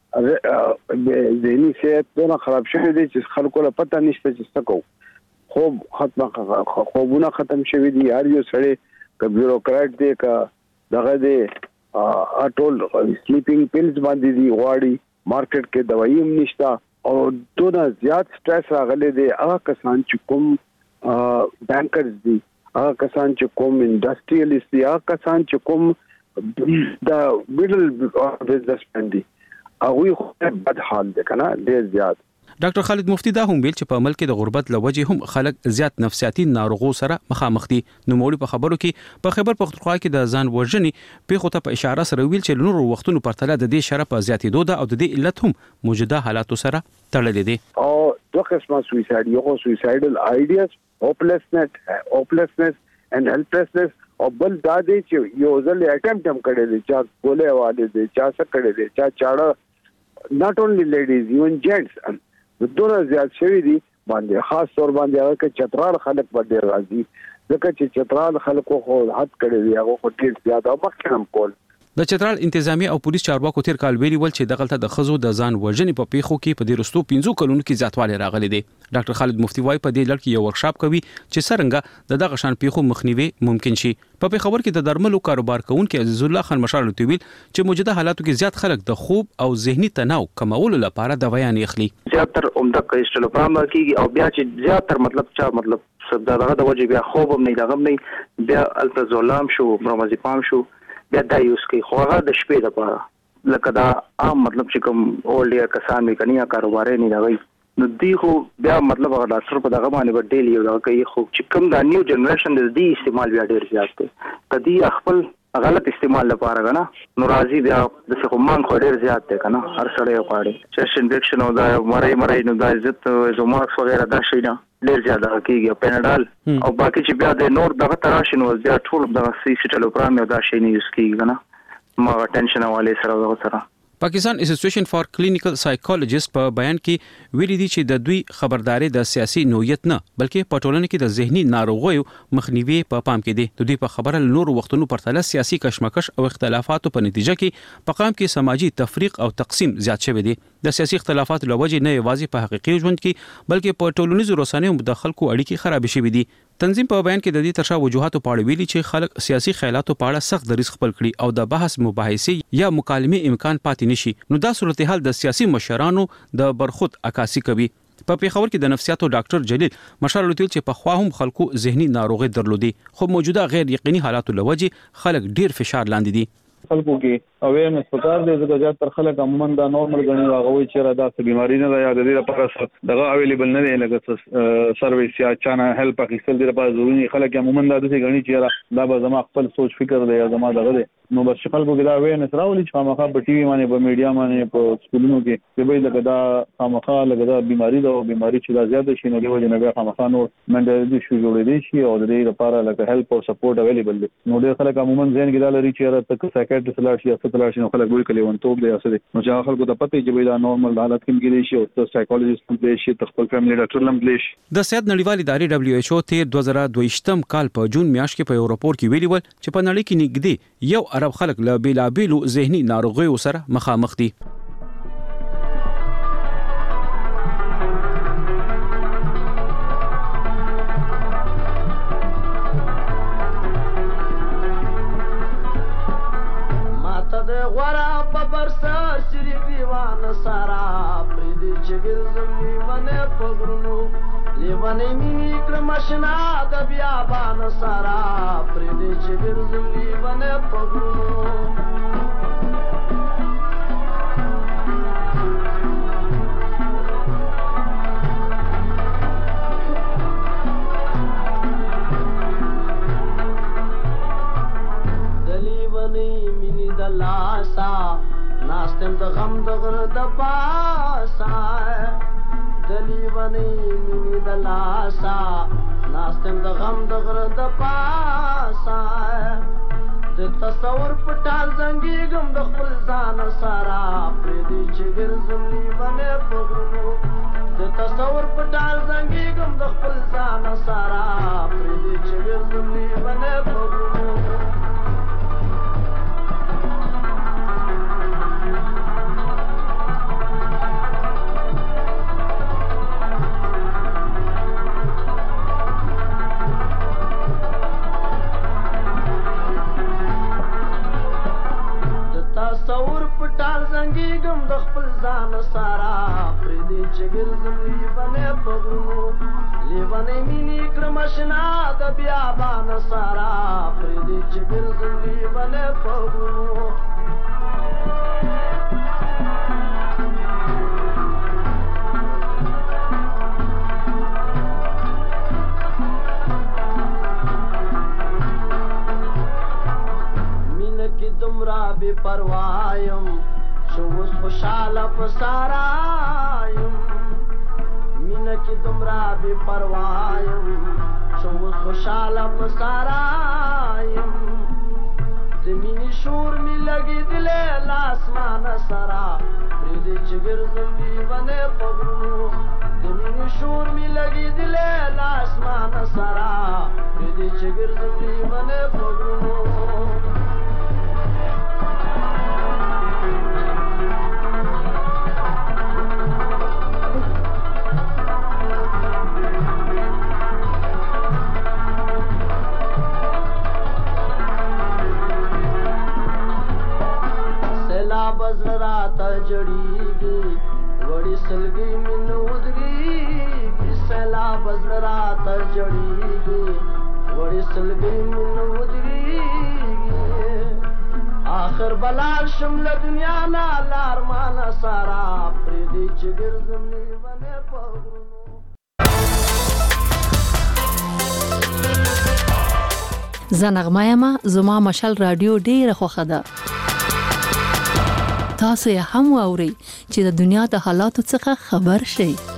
ذهنی صحت دونه خراب شوی دی چې خلکو له پته نشته چې څه کوو. خوب ختم خوبونه ختم شوی دي. هر یو سړی که بیوروکرات دی که دغه دی ټول سلیپینګ پیلز باندې دي غواړي. مارکیټ کې دوايي هم نشته او دونه زیات سټرس راغلی دی. هغه کسان چې کوم بانکرز دي هغه کسان چې کوم انډستریالیست دي هغه کسان چې کوم د میډل بزنس مین دي هغه خو بد حال دی کنه ډیر زیات. ډاکټر خالد مفتی دا هم ویل چې په ملک کې د غربت لوجې هم خلک زیات نفسیاتي ناروغو سره مخامخ دي. نو مولوی په خبرو کې په خیبر پختونخوا کې د ځان وژنې پیښو ته په اشاره سره ویل چې نور وختونو پرتله د دې شرح په زیاتېدو ده او د دې علت هم موجوده حالاتو سره تړلې دي. او دوه قسمه سویساید، یو سویسایډل آیډیاز، هوپلسنس هوپلسنس and helplessness، او بل دا دی چې یو ځل اټمپټ هم کړی دی، چا ګولې والے دی، چا څه کړی دی، چا چاړه، not only ladies even gents دونه زیات شوی دي باندې، خاص طور باندې هغه کې چترال خلک باندې راځي، ځکه چې چترال خلکو خو حد کړی دی، هغه خو ډیر زیات او مخکې هم کول. د چترال انتظامی او پولیس چارواکو تیر کال ویلي ول چې دغلته د خزو د ځان وژنې په پیښو کې په دې رستو پنځو کلونو کې زیاتوالی راغلی دی. ډاکټر خالد مفتی وايي په دې لړ کې یو ورکشاپ کوي چې څرنګه د دغه شان پیښو مخنیوي ممکن شي. په پیښور کې د درملو کاروبار کوونکي عزیز الله خان مشال ویل چې موجوده حالاتو کې زیات خلک د خوب او ذهني تناو کمولو لپاره دوايان اخلي. زیاتره عمده کیسټلوپرام کیږي او بیا چې زیاتره مطلب چا مطلب دغه د وجه بیا خوب هم نه لغم نه، بیا الپرازولام شو، برامازیپام شو، بیا دا یوز کوي. خو هغه د شپې لپاره لکه دا عام مطلب چې کوم اولډ یا کسان می کني یا کاروبار نه لوي، نو دی خو بیا مطلب هغه ډاکټر په دغه باندې به ډیلی یو کوي. خو چې کوم دا نیو جنریشن د دې استعمال بیا ډیر زیات دی، کدی خپل غلط استعمال لپاره غنا نو راځي بیا د څه کوم خو ډیر زیات دی کنه، هر سړی غواړي چیست انفیکشن او دا مړی مړی نو دا عزت زوماکس وغیرہ دا شي نه ډیر زیات کیږي، پیناډال او باقي چې بیا د نور دغه تراشن او بیا ټول دغه سیسټلوپرام او دا شي نه یوز کیږي کنه، ما ټینشن والے سره دغه سره. پاکستان اسوسییشن فار کلینیکل سایکولوژیست په بیان کې ویلي دي چې د دوی خبرداري د سیاسي نوعیت نه بلکې په ټولنه کې د ذهني ناروغیو مخنیوي په پام کې دي. د دوی په خبره نور وختونو پرتله سیاسي کشمکش او اختلافاتو په نتیجه کې په قام کې سماجی تفریق او تقسیم زیات شوی دی. د سیاسي اختلافاتو لوجې نه یوازې په حقيقي ژوند کې بلکې په ټولنیزو رسنیو د خلکو اړیکې خراب شوي دي. تنظیم په بیان کې د دې ترشا وجوهاتو په اړه ویلي چې خلک سیاسي خیالاتو په اړه سخت دریځ خپل کړي او د بحث مباحثې یا مکالمې امکان پاتې نشي، نو دا صورتحال د سیاسي مشرانو د برخود عکاسي کوي. په پیښور کې د نفسیاتو ډاکټر جلیل مشال ویل چې په خوا هم خلکو ذهني ناروغي درلودي، خو موجوده غیر یقیني حالاتو لوجې خلک ډیر فشار لاندې دي. خلکو کې اویرنس پکار دی، ځکه زیات تر خلک عموما دا نورمال غني واغوي چې را داسې بیماری نه ده یا د دې لپاره دغه اویلیبل نه دی، لکه سرویس یا چانه هیلپ اخیستل دي لپاره ضروري. خلک عموما دا داسې غني چې دا به زما خپل سوچ فکر دی یا زما دغه دی، نو بس خلکو کې دا اویرنس راولي چې خامخا په ټي وي باندې په میډیا باندې په سکولونو کې چې به لکه دا خامخا لکه دا بیماری ده او بیماری چې دا زیات شي نو دی وجه نه بیا خامخا نو منډل شو جوړې دي شي او د دې لپاره لکه هیلپ او سپورټ اویلیبل دي. نو ډېر خلک عموما ځین کې دا لري چې را تک سایکیاټریست لاړ شي یا څه لاړ شي، نو خلک وایي کلی ونټوب دی اسره، نو چې خلکو ته پته چې دا نورمال حالت کې کېږي شي او ته سایکولوژیست هم دی شي، خپل فیملی ډاکټر هم دی شي. د صحت نړیوال ادارې دبليو ایچ او تیر دوه زره دوه ویشتم کال په جون میاشت کې په یو راپور کې ویلي ول چې په نړۍ کې نږدې یو ارب خلک له بیلابیلو ذهني ناروغیو سره مخامخ دي. ناستم د غم د غر د پاسا دلی ونی مینی د لاسا ناستم د غم د غر د پاسا د تصور پټال زنګي غم د خپل ځان سارا پر دې چې ګرځمنی باندې پغرو د تصور پټال زنګي غم د خپل ځان سارا پر دې چې ګرځمنی باندې پغرو. تصور پټال زنګي غم د خپل ځان سارا پر دې چې ګرځمنی باندې پغرو لیوانې مینی کرمشنا د بیابان سارا پر دې چې ګرځمنی باندې پغرو. بے پروایم شوس خوشاله پسارایم مینا کی دمرا بے پروایم شوس خوشاله پسارایم زمینی شور می لگی دلے لاسمان سرا پریدی چگر زمبی بنے پگرونو زمینی شور می لگی دلے لاسمان سرا پریدی چگر زمبی بنے پگرونو बजराता जड़ीगी वड़ी सलगी मिन उदगी सैला बजराता जड़ीगी वड़ी सलगी मिन उदगी आखिर बलाल शुमल दुनिया ना लारमाना सारा प्रीति चिगर जमी बने पगरू زنغمایما زما مشال رادیو ډیره خوښه ده تاسو یې هم واورئ چې د دنیا د حالاتو څخه خبر شئ